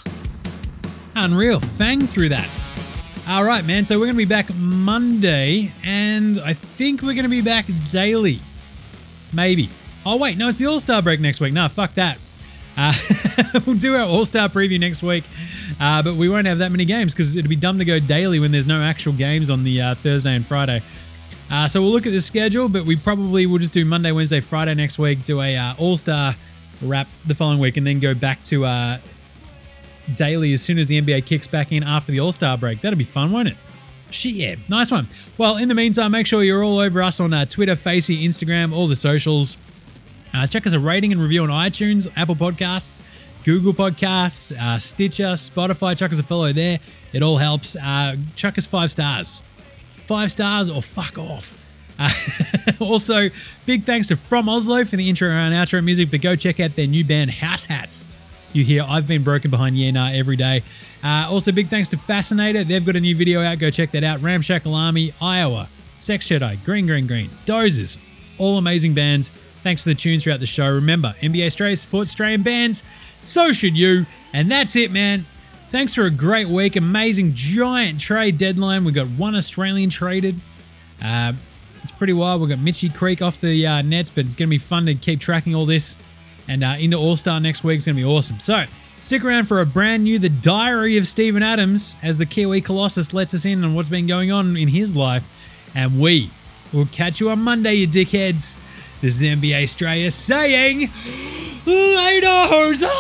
unreal. Fang through that. All right, man. So we're going to be back Monday, and I think we're going to be back daily. Maybe. Oh, wait. No, it's the All-Star break next week. No, fuck that. Uh, we'll do our All-Star preview next week, uh, but we won't have that many games because it'd be dumb to go daily when there's no actual games on the uh, Thursday and Friday. Uh, so we'll look at the schedule, but we probably will just do Monday, Wednesday, Friday next week, do a uh, All-Star wrap the following week, and then go back to uh, daily as soon as the N B A kicks back in after the All-Star break. That'll be fun, won't it? Shit, yeah. Nice one. Well, in the meantime, make sure you're all over us on uh, Twitter, Facey, Instagram, all the socials. Uh, check us a rating and review on iTunes, Apple Podcasts, Google Podcasts, uh, Stitcher, Spotify. Chuck us a follow there. It all helps. Uh, chuck us five stars. Five stars or fuck off. Uh, also, big thanks to From Oslo for the intro and outro music, but go check out their new band, House Hats. You hear I've Been Broken behind Yeah Nah every day. Uh, also, big thanks to Fascinator. They've got a new video out. Go check that out. Ramshackle Army, Iowa, Sex Jedi, Green Green Green, Dozers. All amazing bands. Thanks for the tunes throughout the show. Remember, N B A Australia supports Australian bands. So should you. And that's it, man. Thanks for a great week. Amazing, giant trade deadline. We got one Australian traded. Uh, it's pretty wild. We've got Mitchie Creek off the uh, nets, but it's going to be fun to keep tracking all this. And uh, into All-Star next week is going to be awesome. So stick around for a brand new The Diary of Steven Adams as the Kiwi Colossus lets us in on what's been going on in his life. And we will catch you on Monday, you dickheads. This is N B A Australia saying, later, Jose!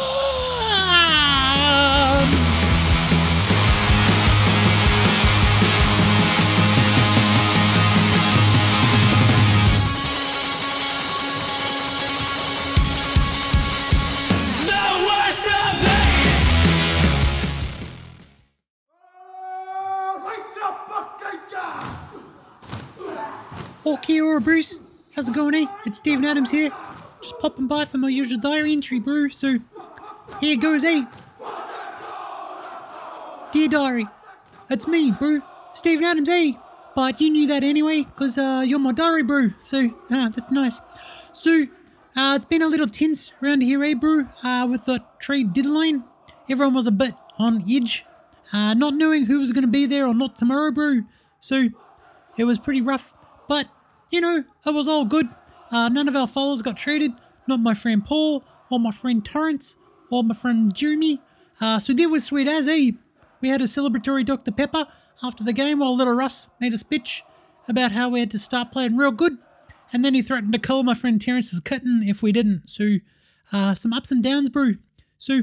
Oh, kia ora, Bruce. How's it going, eh? It's Steven Adams here. Just popping by for my usual diary entry, bro. So, here goes, eh? Dear diary, it's me, bro. Steven Adams, eh? but you knew that anyway, because uh, you're my diary, bro. So, ah, that's nice. So, uh, it's been a little tense around here, eh, bro, uh, with the trade deadline. Everyone was a bit on edge, uh, not knowing who was going to be there or not tomorrow, bro. So, it was pretty rough. But, you know, it was all good. Uh, none of our fellas got traded. Not my friend Paul, or my friend Torrance, or my friend Jeremy. Uh, so that was sweet as, eh? We had a celebratory Doctor Pepper after the game while little Russ made a speech about how we had to start playing real good. And then he threatened to kill my friend Terrence's kitten if we didn't. So, uh, some ups and downs, bro. So,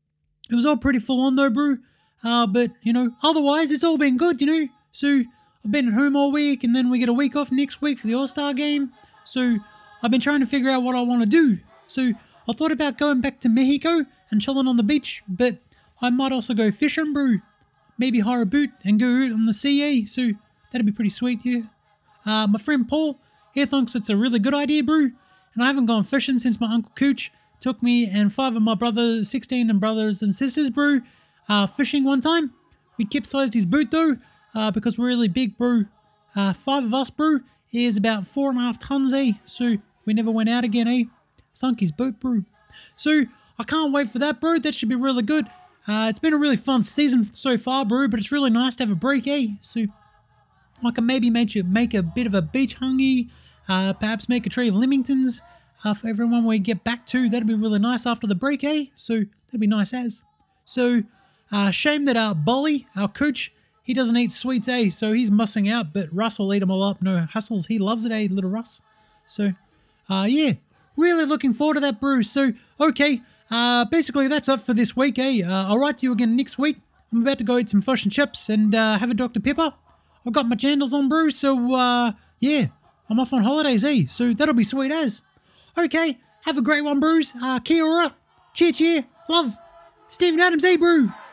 it was all pretty full on though, bro. Uh, but, you know, otherwise it's all been good, you know. So, I've been at home all week and then we get a week off next week for the All-Star game. So, I've been trying to figure out what I want to do. So, I thought about going back to Mexico and chilling on the beach, but I might also go fishing, bro. Maybe hire a boat and go out on the sea, eh? So, that'd be pretty sweet, yeah. Uh, my friend Paul, he thinks it's a really good idea, bro. And I haven't gone fishing since my Uncle Cooch took me and five of my brothers, sixteen and brothers and sisters, bro, uh, fishing one time. We capsized his boat, though, uh, because we're really big, bro. Uh, five of us, bro, is about four and a half tons, eh? So, we never went out again, eh? Sunk his boat, bro. So, I can't wait for that, bro. That should be really good. Uh, it's been a really fun season so far, bro, but it's really nice to have a break, eh? So, I can maybe make, you, make a bit of a beach hungy, uh, perhaps make a tray of Leamingtons uh, for everyone we get back to. That'd be really nice after the break, eh? So, that'd be nice as. So, uh, shame that our Bolly, our coach, he doesn't eat sweets, eh? So, he's missing out, but Russ will eat them all up. No hassles. He loves it, eh, little Russ? So, uh, yeah, really looking forward to that, bro. So, okay. Uh, basically, that's it for this week, eh? Uh, I'll write to you again next week. I'm about to go eat some fish and chips and uh, have a Doctor Pepper. I've got my jandals on, bro, so, uh, yeah, I'm off on holidays, eh? So that'll be sweet as. Okay, have a great one, bros. Uh, kia ora. Cheer, cheer. Love. Steven Adams, eh, bro?